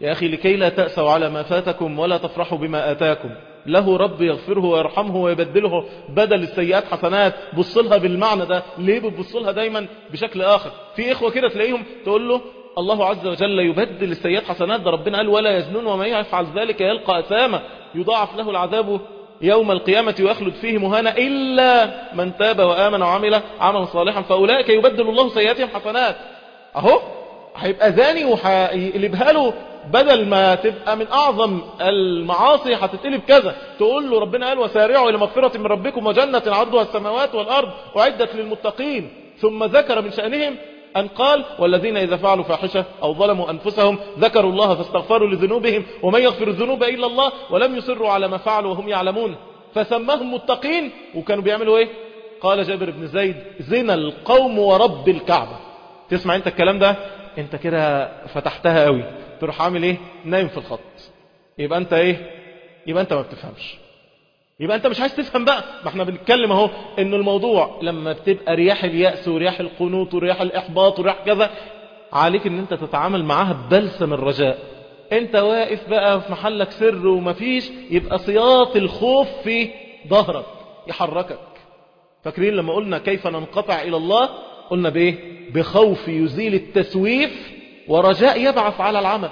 يا أخي لكي لا تأسوا على ما فاتكم ولا تفرحوا بما آتاكم، له رب يغفره ويرحمه ويبدله بدل السيئات حسنات. بصلها بالمعنى ده. ليه بتبصلها دايما بشكل آخر؟ في إخوة كده تلاقيهم تقول له الله عز وجل يبدل السيئات حسنات، ده ربنا قال ولا يزنون ومن يفعل ذلك يلقى أثاما يضاعف له العذاب يوم القيامة ويخلد فيه مهانا إلا من تاب وآمن وعمل عملا صالحا فأولئك يبدل الله سيئاتهم حسنات. أهو هيبقى زاني وهيقلبها له بدل ما تبقى من أعظم المعاصي هتتقلب كذا. تقول له ربنا قال وسارعوا إلى مغفرة من ربكم وجنة عرضها السماوات والأرض أعدت للمتقين. ثم ذكر من شأنهم أن قال والذين إذا فعلوا فاحشة أو ظلموا أنفسهم ذكروا الله فاستغفروا لذنوبهم ومن يغفر الذنوب إلا الله ولم يصروا على ما فعلوا وهم يعلمون فسماهم متقين. وكانوا بيعملوا إيه؟ قال جابر بن زيد زنا القوم ورب الكعبة. تسمع أنت الكلام ده أنت كده فتحتها قوي، تروح عامل إيه؟ نايم في الخط. يبقى أنت إيه؟ يبقى أنت ما بتفهمش، يبقى أنت مش عايز تفهم بقى. ما احنا بنتكلم اهو إنه الموضوع لما بتبقى رياح اليأس ورياح القنوط ورياح الإحباط ورياح كذا عليك إن أنت تتعامل معاها ببلسم الرجاء. أنت واقف بقى في محلك سر ومفيش، يبقى سياط الخوف في ظهرك يحركك. فاكرين لما قلنا كيف ننقطع إلى الله؟ قلنا بإيه؟ بخوف يزيل التسويف ورجاء يبعث على العمل.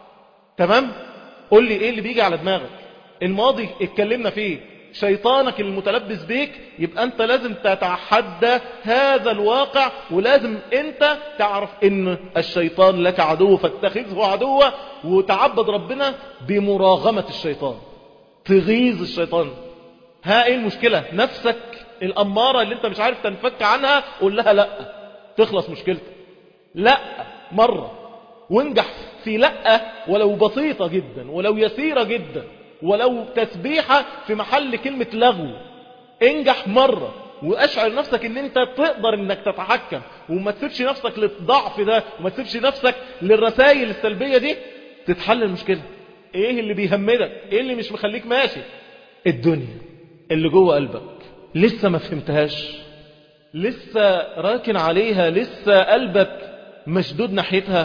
تمام؟ قل لي إيه اللي بيجي على دماغك؟ الماضي اتكلمنا فيه، شيطانك المتلبس بيك، يبقى أنت لازم تتحدى هذا الواقع، ولازم أنت تعرف إن الشيطان لك عدو فاتخذه عدوا، وتعبد ربنا بمراغمة الشيطان، تغيظ الشيطان. ها إيه المشكلة؟ نفسك الأمارة اللي أنت مش عارف تنفك عنها قول لها لأ، تخلص مشكلتك. لأ مرة وانجح في لأ، ولو بسيطة جدا ولو يسيرة جدا ولو تسبيحة في محل كلمة لغو. انجح مرة واشعر نفسك ان انت تقدر انك تتحكم، وما تسيبش نفسك للضعف ده، وما تسيبش نفسك للرسائل السلبية دي. تتحل المشكلة. ايه اللي بيهمدك؟ ايه اللي مش مخليك ماشي؟ الدنيا اللي جوه قلبك لسه ما فهمتهاش، لسه راكن عليها، لسه قلبك مشدود ناحيتها.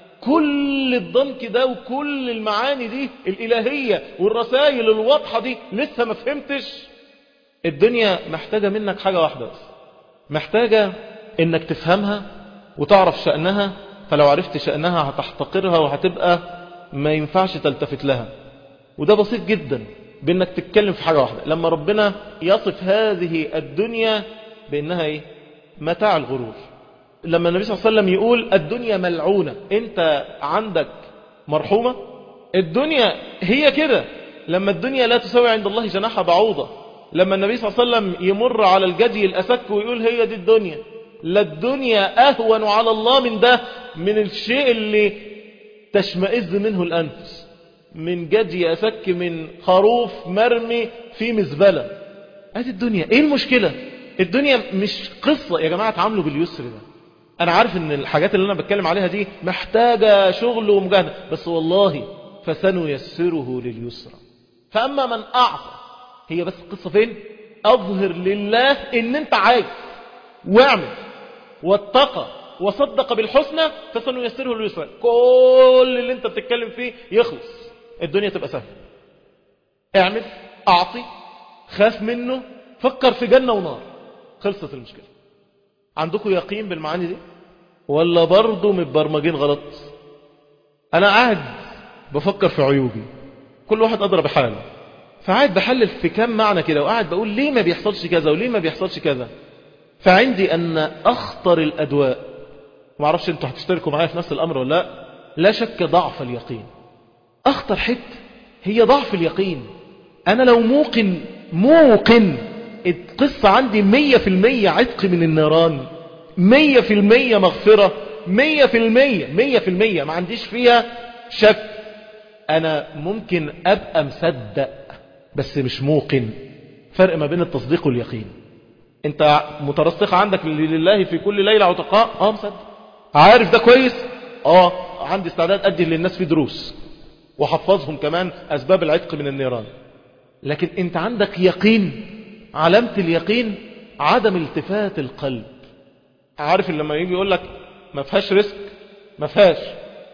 كل الضنك ده وكل المعاني دي الإلهية والرسائل الواضحة دي لسه ما فهمتش. الدنيا محتاجة منك حاجة واحدة بس، محتاجة انك تفهمها وتعرف شأنها. فلو عرفت شأنها هتحتقرها وهتبقى ما ينفعش تلتفت لها. وده بسيط جدا بانك تتكلم في حاجة واحدة. لما ربنا يصف هذه الدنيا بانها ايه؟ متاع الغرور. لما النبي صلى الله عليه وسلم يقول الدنيا ملعونة، انت عندك مرحومة؟ الدنيا هي كده. لما الدنيا لا تساوي عند الله جناح بعوضة. لما النبي صلى الله عليه وسلم يمر على الجدي الأسك ويقول هي دي الدنيا، لا الدنيا أهون على الله من ده، من الشيء اللي تشمئز منه الأنفس، من جدي أسك، من خروف مرمي في مزبلة. هذه الدنيا. ايه المشكلة؟ الدنيا مش قصة يا جماعة، تعاملوا باليسر ده. أنا عارف أن الحاجات اللي أنا بتكلم عليها دي محتاجة شغل ومجاهدة، بس والله فسنيسره لليسرى. فأما من أعطى، هي بس القصة فين؟ أظهر لله أن أنت عايز واعمل واتقى وصدق بالحسنى فسنيسره لليسرى. كل اللي أنت بتتكلم فيه يخلص، الدنيا تبقى سهلة. اعمل، أعطي، خاف منه، فكر في جنة ونار، خلصت المشكلة. عندكم يقين بالمعاني دي ولا برضو متبرمجين غلط؟ انا قاعد بفكر في عيوبي، كل واحد ادرى بحاله، فقاعد بحلل في كم معنى كده، وقاعد بقول ليه ما بيحصلش كذا وليه ما بيحصلش كذا. فعندي ان اخطر الادواء، ما اعرفش انتوا هتشتركوا معايا في نفس الامر ولا لا، لا شك ضعف اليقين. اخطر حته هي ضعف اليقين. انا لو موقن القصة عندي 100% عتق من النيران، 100% مغفرة، 100% ما عنديش فيها شك، أنا ممكن أبقى مصدق بس مش موقن. فرق ما بين التصديق واليقين. أنت مترسخ عندك لله في كل ليلة عتقاء، مصدق، عارف ده كويس، عندي استعداد أدي للناس في دروس وحفظهم كمان أسباب العتق من النيران. لكن أنت عندك يقين. علامة اليقين عدم التفات القلب. عارف لما يجي يقول لك ما فيهاش رزق، ما فيهاش،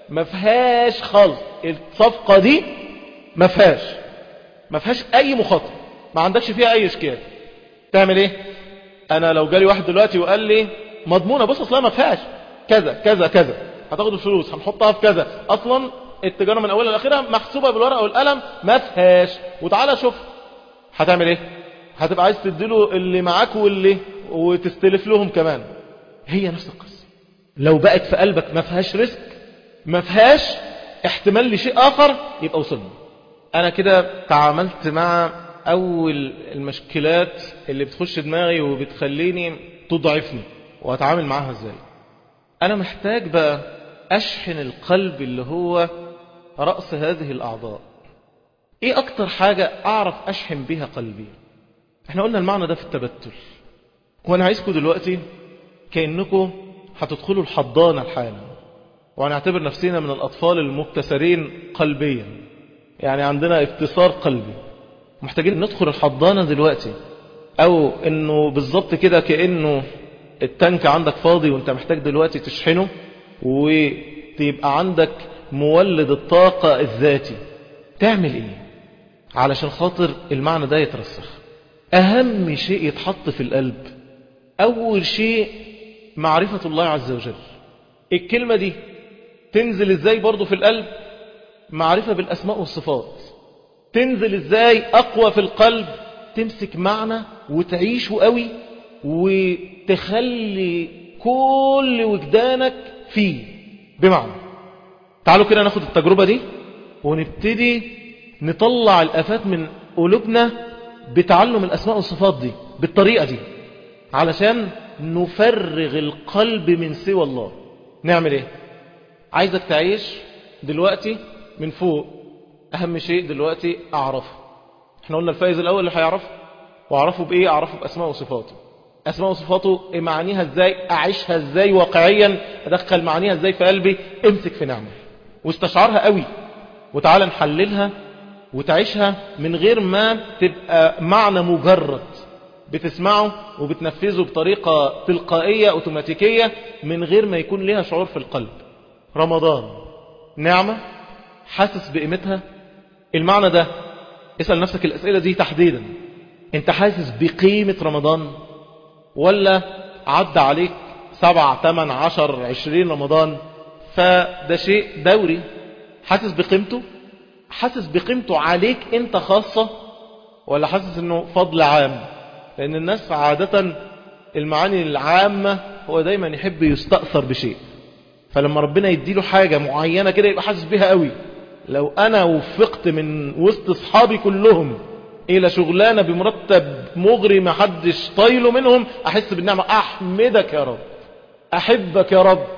ما فيهاش خالص الصفقة دي، ما فيهاش اي مخاطرة، ما عندكش فيها اي اشكال. تعمل ايه؟ انا لو جالي واحد دلوقتي وقال لي مضمونة، بص اصلا ما فيهاش كذا كذا كذا، هتاخد الفلوس هنحطها في كذا، اصلا التجارة من اولها لاخرها محسوبة بالورقة والقلم، ما فيهاش، وتعالى شوف هتعمل ايه؟ هتبقى عايز تديله اللي معاك وتستلف لهم كمان. هي نفس القصة. لو بقت في قلبك ما فيهاش رزق، ما فيهاش احتمال لشيء اخر، يبقى وصلنا. انا كده تعاملت مع اول المشكلات اللي بتخش دماغي وبتخليني تضعفني، واتعامل معاها ازاي. انا محتاج بقى اشحن القلب اللي هو رأس هذه الاعضاء. ايه اكتر حاجة اعرف اشحن بيها قلبي؟ احنا قلنا المعنى ده في التبتل، وانا عايزكم دلوقتي كأنكم هتدخلوا الحضانة الحالة، وهنعتبر نفسنا من الاطفال المبتسرين قلبيا، يعني عندنا ابتصار قلبي، محتاجين ندخل الحضانة دلوقتي، او انه بالظبط كده كأنه التانك عندك فاضي وانت محتاج دلوقتي تشحنه، وتبقى عندك مولد الطاقة الذاتي. تعمل ايه علشان خاطر المعنى ده يترسخ؟ اهم شيء يتحط في القلب اول شيء معرفة الله عز وجل. الكلمة دي تنزل ازاي برضو في القلب؟ معرفة بالاسماء والصفات. تنزل ازاي اقوى في القلب؟ تمسك معنى وتعيشه قوي، وتخلي كل وجدانك فيه. بمعنى، تعالوا كده ناخد التجربة دي ونبتدي نطلع الآفات من قلوبنا بتعلم الأسماء والصفات دي بالطريقة دي، علشان نفرغ القلب من سوى الله. نعمل ايه؟ عايزك تعيش دلوقتي من فوق. أهم شيء دلوقتي أعرفه. احنا قلنا الفائز الأول اللي هيعرفه، وأعرفه بإيه؟ أعرفه بأسماء وصفاته. أسماء وصفاته معانيها ازاي؟ أعيشها ازاي واقعيا؟ أدخل معانيها ازاي في قلبي؟ امسك في نعمة واستشعرها قوي، وتعالى نحللها وتعيشها من غير ما تبقى معنى مجرد بتسمعه وبتنفذه بطريقة تلقائية أوتوماتيكية من غير ما يكون لها شعور في القلب. رمضان نعمة، حاسس بقيمتها؟ المعنى ده اسأل نفسك الأسئلة دي تحديدا. انت حاسس بقيمة رمضان؟ ولا عدى عليك 7 8 10 20 رمضان فده شيء دوري؟ حاسس بقيمته؟ حاسس بقيمته عليك انت خاصة، ولا حاسس انه فضل عام؟ لان الناس عادة المعاني العامة هو دايما يحب يستأثر بشيء، فلما ربنا يديله حاجة معينة كده يبقى حاسس بيها قوي. لو انا وفقت من وسط اصحابي كلهم الى شغلانة بمرتب مغري ما حدش طايله منهم، احس بالنعمة، احمدك يا رب، احبك يا رب،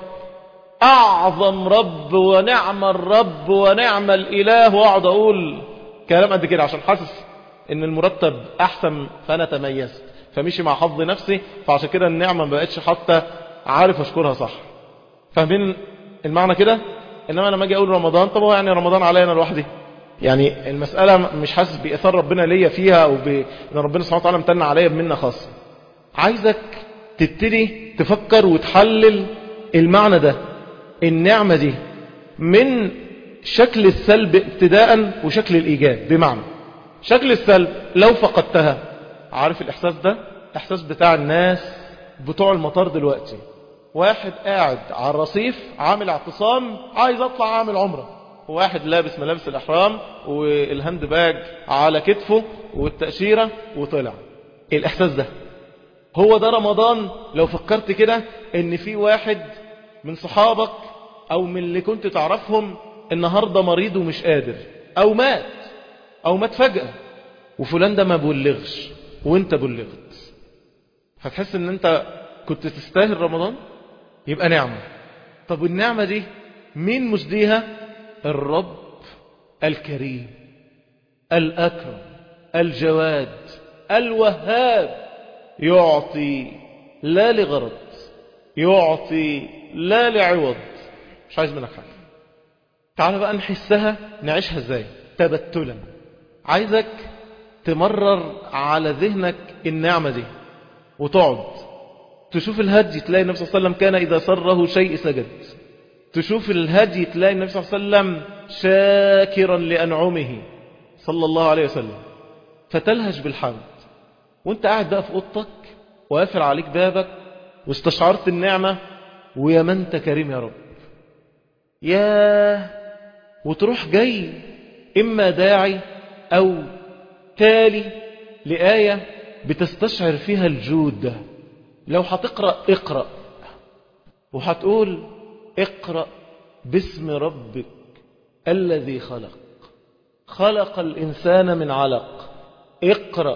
اعظم رب ونعم الرب ونعم الاله، واقعد اقول كلام قد كده عشان حاسس ان المرتب احسن، فانا تميزت فمشي مع حظ نفسي، فعشان كده النعمة ما بقتش حتى عارف اشكرها صح. فاهمين المعنى كده؟ انما لما اجي اقول رمضان، طب هو يعني رمضان علينا لوحدي؟ يعني المسألة مش حاسس بإثار ربنا ليا فيها، او بان ربنا سبحانه وتعالى امتن عليا بمنة خاصة. عايزك تبتدي تفكر وتحلل المعنى ده، النعمة دي من شكل السلب ابتداء وشكل الإيجاب. بمعنى شكل السلب، لو فقدتها، عارف الإحساس ده؟ إحساس بتاع الناس بتوع المطار دلوقتي. واحد قاعد على الرصيف عامل اعتصام عايز اطلع اعمل عمرة، وواحد لابس ملابس الإحرام والهاند باج على كتفه والتأشيرة وطلع. الإحساس ده هو ده رمضان. لو فكرت كده ان في واحد من صحابك او من اللي كنت تعرفهم النهاردة مريض ومش قادر، او مات فجأة، وفلان ده ما بلغش وانت بلغت، هتحس ان انت كنت تستاهل رمضان؟ يبقى نعمة. طب النعمة دي مين مسديها؟ الرب الكريم الأكرم الجواد الوهاب، يعطي لا لغرض، يعطي لا لعوض، مش عايز منك حاجة. تعال بقى نحسها، نعيشها ازاي؟ تبتلا. عايزك تمرر على ذهنك النعمة دي وتقعد تشوف الهدي، تلاقي النبي صلى الله عليه وسلم كان إذا سره شيء سجد، تشوف الهدي تلاقي النبي صلى الله عليه وسلم شاكرا لأنعمه صلى الله عليه وسلم، فتلهج بالحمد. وانت قاعد بقى في اوضتك وقافل عليك بابك واستشعرت النعمة، ويا من انت كريم يا رب، يا وتروح جاي إما داعي أو تالي لآية بتستشعر فيها الجود ده. لو هتقرأ اقرأ، وهتقول اقرأ باسم ربك الذي خلق، خلق الإنسان من علق، اقرأ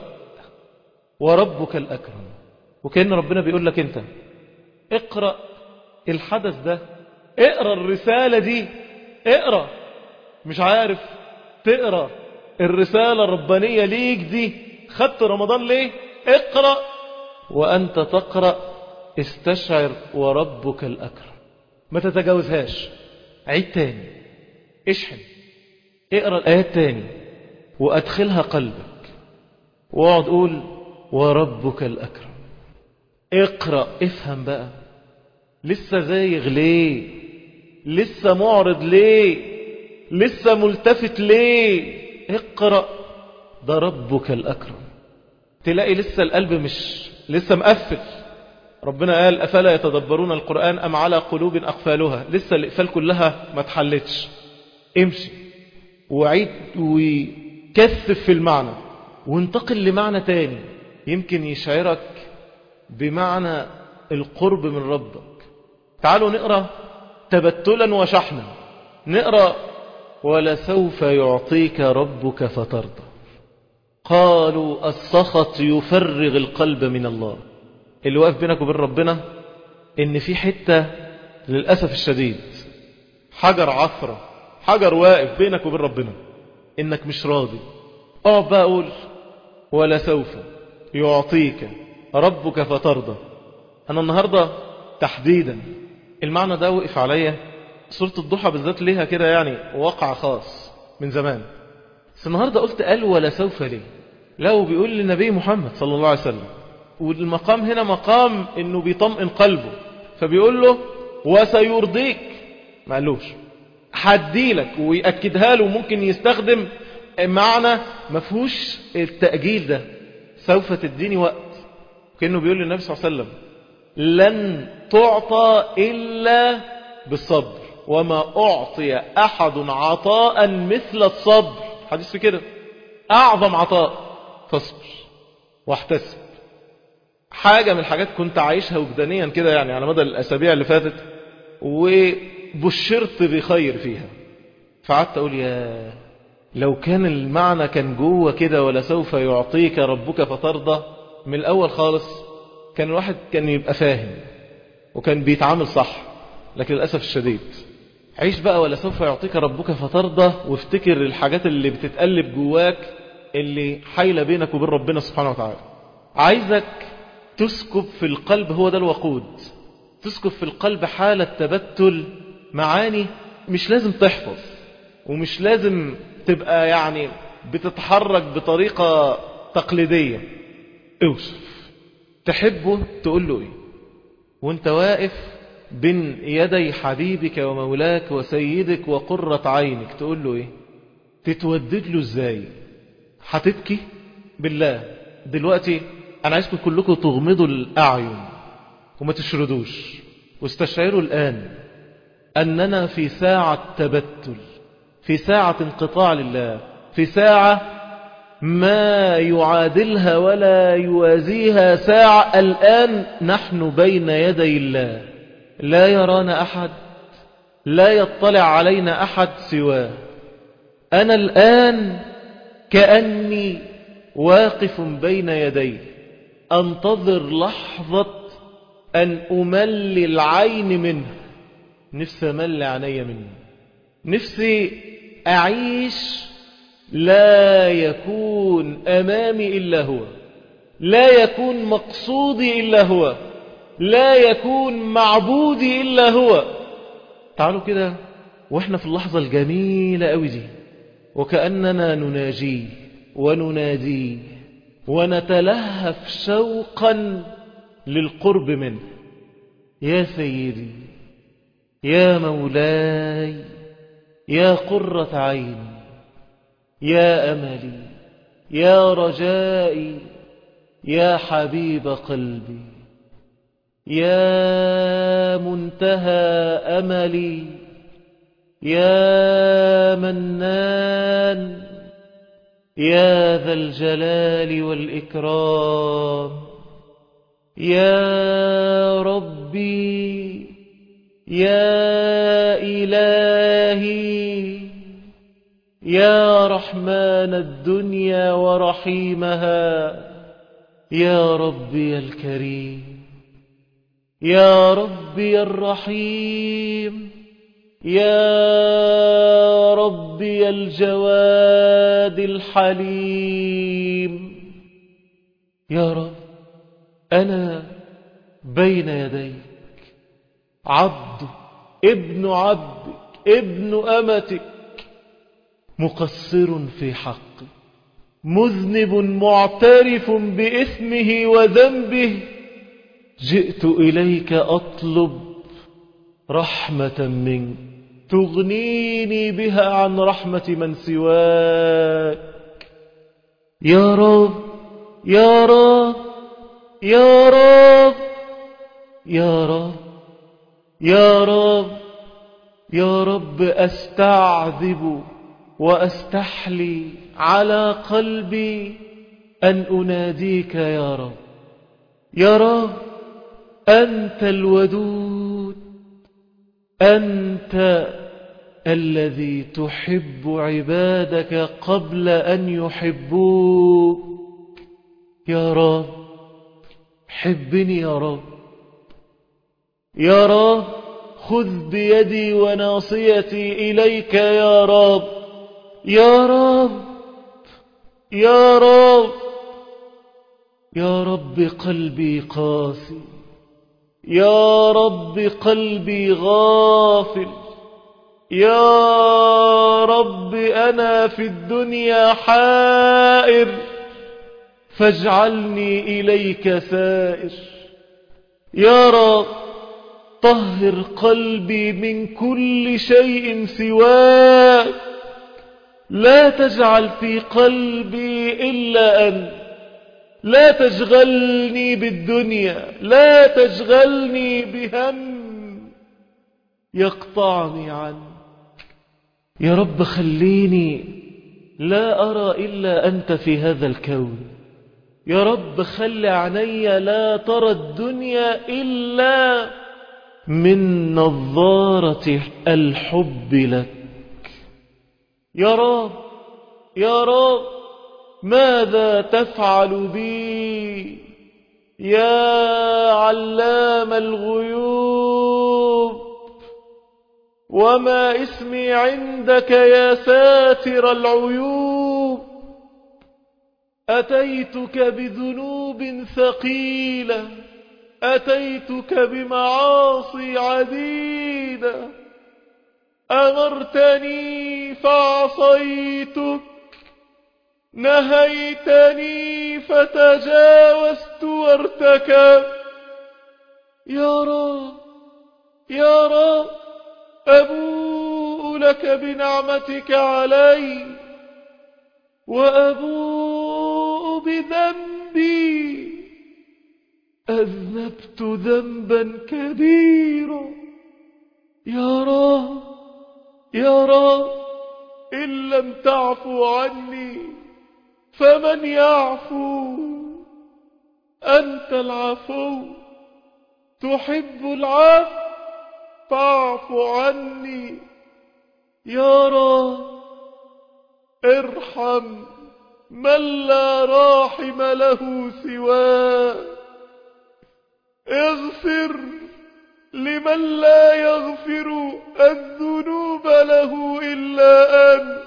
وربك الأكرم. وكأن ربنا بيقول لك انت اقرأ الحدث ده، اقرأ الرسالة دي، اقرأ. مش عارف تقرأ الرسالة الربانية ليك دي، خدت رمضان ليه؟ اقرأ. وأنت تقرأ استشعر وربك الأكرم، ما تتجاوزهاش. عيد تاني، اشحن، اقرأ الآيات تاني وأدخلها قلبك، واقعد قول وربك الأكرم. اقرأ، افهم بقى، لسه زايغ ليه؟ لسه معرض ليه؟ لسه ملتفت ليه؟ اقرأ، ده ربك الأكرم. تلاقي لسه القلب مش لسه مقفل. ربنا قال أفلا يتدبرون القرآن أم على قلوب أقفالها، لسه الإقفال كلها ما تحلتش. امشي وعيد وكثف في المعنى وانتقل لمعنى تاني يمكن يشعرك بمعنى القرب من ربك. تعالوا نقرأ تبتلا وشحنا، نقرأ ولسوف يعطيك ربك فترضى. قالوا السخط يفرغ القلب من الله. اللي واقف بينك وبين ربنا ان في حتة للأسف الشديد حجر عثرة، حجر واقف بينك وبين ربنا انك مش راضي. اقعد بقى اقول ولسوف يعطيك ربك فترضى. انا النهاردة تحديدا المعنى ده وقف عليا. سورة الضحى بالذات ليها كده يعني واقع خاص من زمان، بس النهاردة قلت قال ولسوف ليه؟ لو بيقول للنبي محمد صلى الله عليه وسلم، والمقام هنا مقام انه بيطمئن قلبه، فبيقول له وسيرضيك، ما قالوش حديلك ويأكدها له. ممكن يستخدم معنى مفهوش التأجيل ده، سوف تديني وقت. كأنه بيقول للنبي صلى الله عليه وسلم لن تعطى إلا بالصبر، وما أعطي أحد عطاء مثل الصبر. حديث في كده أعظم عطاء فاصبر واحتسب. حاجة من الحاجات كنت عايشها وجدانيا كده يعني على مدى الأسابيع اللي فاتت، وبشرت بخير فيها. فقعدت أقول يا لو كان المعنى كان جوه كده ولسوف يعطيك ربك فترضى من الأول خالص، كان الواحد كان يبقى فاهم وكان بيتعامل صح. لكن للأسف الشديد عيش بقى ولسوف يعطيك ربك فترضى، وافتكر الحاجات اللي بتتقلب جواك اللي حايلة بينك وبين ربنا سبحانه وتعالى. عايزك تسكب في القلب، هو ده الوقود، تسكب في القلب حالة تبتل معاني. مش لازم تحفظ ومش لازم تبقى يعني بتتحرك بطريقة تقليدية. اوصف تحبه تقول له ايه وانت واقف بين يدي حبيبك ومولاك وسيدك وقرة عينك، تقول له ايه؟ تتودد له ازاي؟ هتبكي بالله دلوقتي. انا عايزكم كلكم تغمضوا الاعين وما تشردوش، واستشعروا الان اننا في ساعة تبتل، في ساعة انقطاع لله، في ساعة ما يعادلها ولا يوازيها ساعة. الآن نحن بين يدي الله، لا يرانا أحد، لا يطلع علينا أحد سواه. أنا الآن كأني واقف بين يديه، أنتظر لحظة أن أملي العين منه. نفسي أملي عيني منه، نفسي أعيش لا يكون أمامي إلا هو، لا يكون مقصودي إلا هو، لا يكون معبودي إلا هو. تعالوا كده وإحنا في اللحظة الجميلة قوي دي، وكأننا نناجيه ونناديه ونتلهف شوقا للقرب منه. يا سيدي يا مولاي يا قرة عيني يا أملي يا رجائي يا حبيب قلبي يا منتهى أملي يا منان يا ذا الجلال والإكرام يا ربي يا إلهي يا رحمن الدنيا ورحيمها يا ربي الكريم يا ربي الرحيم يا ربي الجواد الحليم. يا رب أنا بين يديك عبدك ابن عبدك ابن أمتك مقصر في حقي مذنب معترف بإثمه وذنبه جئت إليك أطلب رحمة منك تغنيني بها عن رحمة من سواك. يا رب يا رب يا رب يا رب يا رب يا رب أستعذب وأستحلي على قلبي أن أناديك يا رب. يا رب أنت الودود أنت الذي تحب عبادك قبل أن يحبوك. يا رب حبني يا رب. يا رب خذ بيدي وناصيتي إليك يا رب. يا رب يا رب يا رب قلبي قاسي يا رب قلبي غافل يا رب أنا في الدنيا حائر فاجعلني إليك سائر. يا رب طهر قلبي من كل شيء سواك لا تجعل في قلبي إلا أنت. لا تشغلني بالدنيا لا تشغلني بهم يقطعني عنك. يا رب خليني لا أرى إلا أنت في هذا الكون. يا رب خلي عيني لا ترى الدنيا إلا من نظارة الحب لك. يا رب يا رب ماذا تفعل بي يا علام الغيوب وما اسمي عندك يا ساتر العيوب. أتيتك بذنوب ثقيلة أتيتك بمعاصي عديدة أمرتني فعصيتك نهيتني فتجاوزت وارتكبت. يا رب يا رب أبوء لك بنعمتك علي وأبوء بذنبي أذنبت ذنبا كبيرا. يا رب يا رب إن لم تعفو عني فمن يعفو. أنت العفو تحب العفو فاعف عني. يا رب ارحم من لا راحم له سواك. اغفر لمن لا يغفر الذنوب له إلا أنت.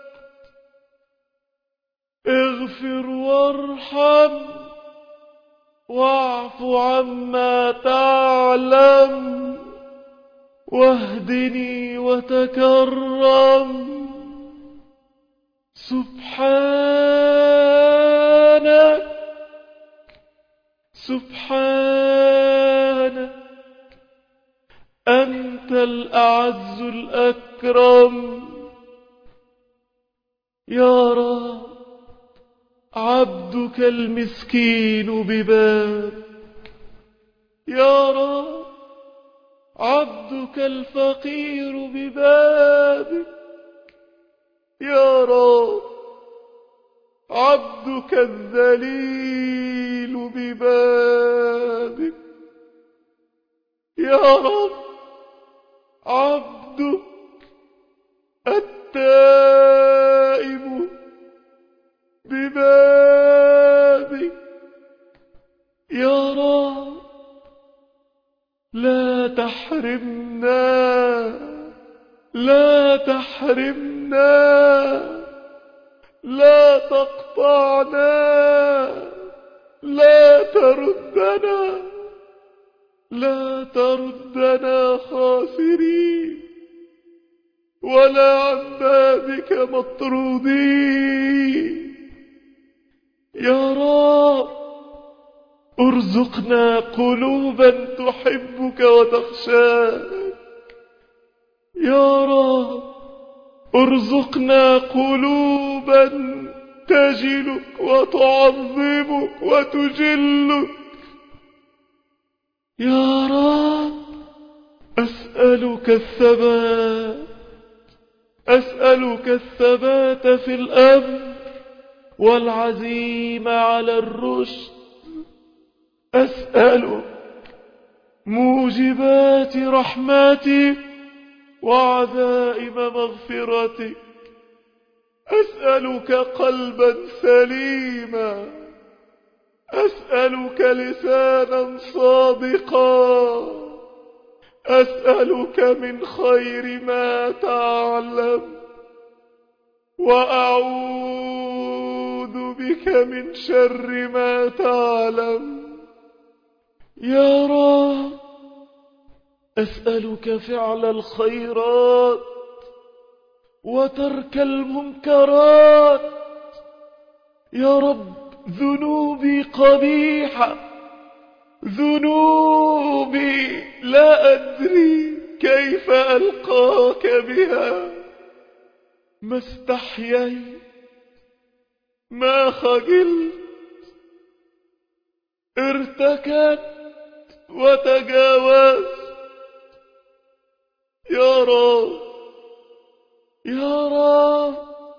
اغفر وارحم واعف عما تعلم واهدني وتكرم. سبحانك سبحانك أنت أنت الأعز الأكرم. يا رب عبدك المسكين ببابك، يا رب عبدك الفقير ببابك، يا رب عبدك الذليل ببابك، يا رب عبدك التائب ببابك، يا رب لا تحرمنا، لا تحرمنا، لا تقطعنا، لا تردنا، لا تردنا خاسرين ولا عن بابك مطرودين. يا رب ارزقنا قلوبا تحبك وتخشاك، يا رب ارزقنا قلوبا تجلك وتعظمك وتجلك، يا رب أسألك الثبات، أسألك الثبات في الأمر والعزيمة على الرشد، أسألك موجبات رحمتك وعزائم مغفرتك، أسألك قلبا سليما، أسألك لسانا صادقا، أسألك من خير ما تعلم، وأعوذ بك من شر ما تعلم. يا رب أسألك فعل الخيرات وترك المنكرات. يا رب ذنوبي قبيحة، ذنوبي لا أدري كيف ألقاك بها، ما استحييت، ما خجلت، ارتكبت وتجاوزت. يا رب، يا رب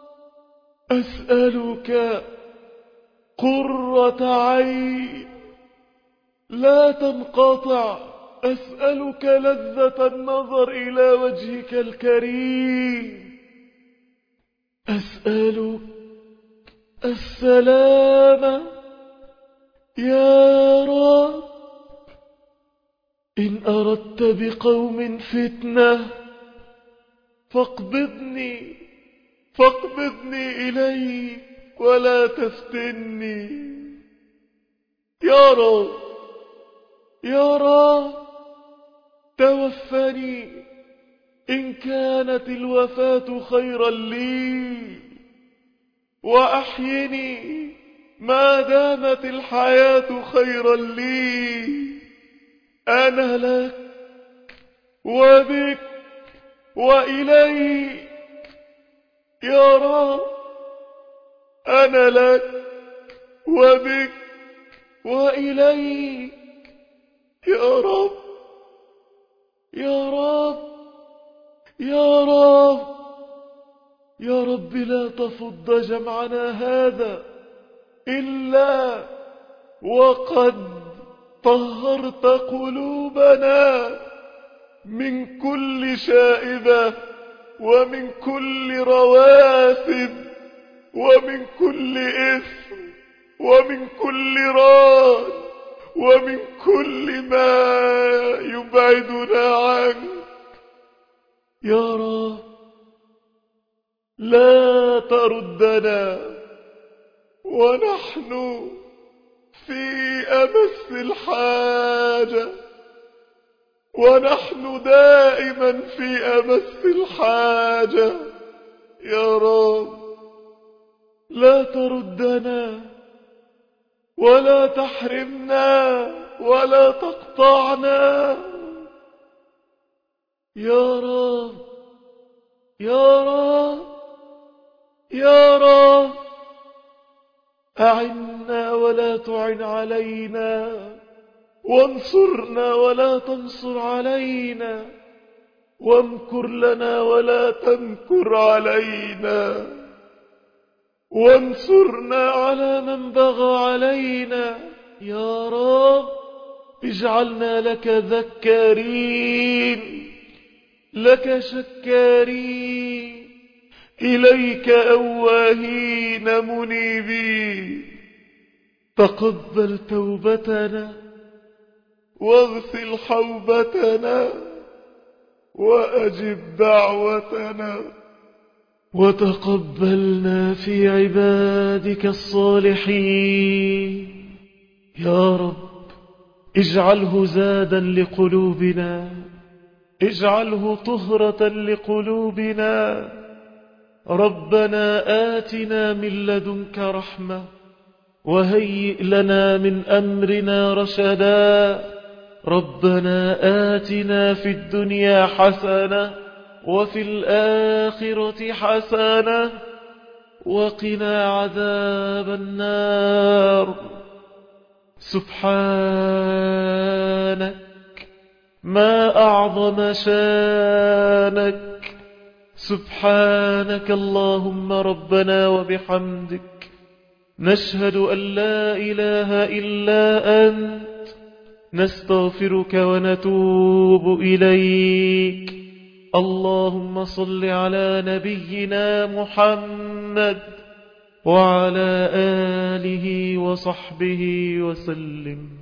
أسألك قرة عين لا تنقطع، أسألك لذة النظر إلى وجهك الكريم، أسألك السلامة. يا رب إن أردت بقوم فتنة فاقبضني، فاقبضني إليك ولا تفتني. يا رب، يا رب توفني إن كانت الوفاة خيرا لي، وأحيني ما دامت الحياة خيرا لي. أنا لك وبك وإليك يا رب، أنا لك وبك وإليك يا رب، يا رب، يا رب، يا رب لا تفض جمعنا هذا إلا وقد طهرت قلوبنا من كل شائبة ومن كل رواسب ومن كل إثم ومن كل راد ومن كل ما يبعدنا عنك. يا رب لا تردنا ونحن في أمس الحاجة، ونحن دائما في أمس الحاجة. يا رب لا تردنا ولا تحرمنا ولا تقطعنا. يا رب يا رب يا رب أعنا ولا تعن علينا، وانصرنا ولا تنصر علينا، وامكر لنا ولا تمكر علينا، وانصرنا على من بغى علينا. يا رب اجعلنا لك ذكارين، لك شكارين، إليك أواهين منيبين. تقبل توبتنا واغسل حوبتنا وأجب دعوتنا، وتقبلنا في عبادك الصالحين. يا رب اجعله زادا لقلوبنا، اجعله طهرة لقلوبنا. ربنا آتنا من لدنك رحمة وهيئ لنا من أمرنا رشدا. ربنا آتنا في الدنيا حسنة وفي الآخرة حسنة وقنا عذاب النار. سبحانك ما أعظم شانك، سبحانك اللهم ربنا وبحمدك، نشهد أن لا إله إلا أنت، نستغفرك ونتوب إليك. اللهم صل على نبينا محمد وعلى آله وصحبه وسلم.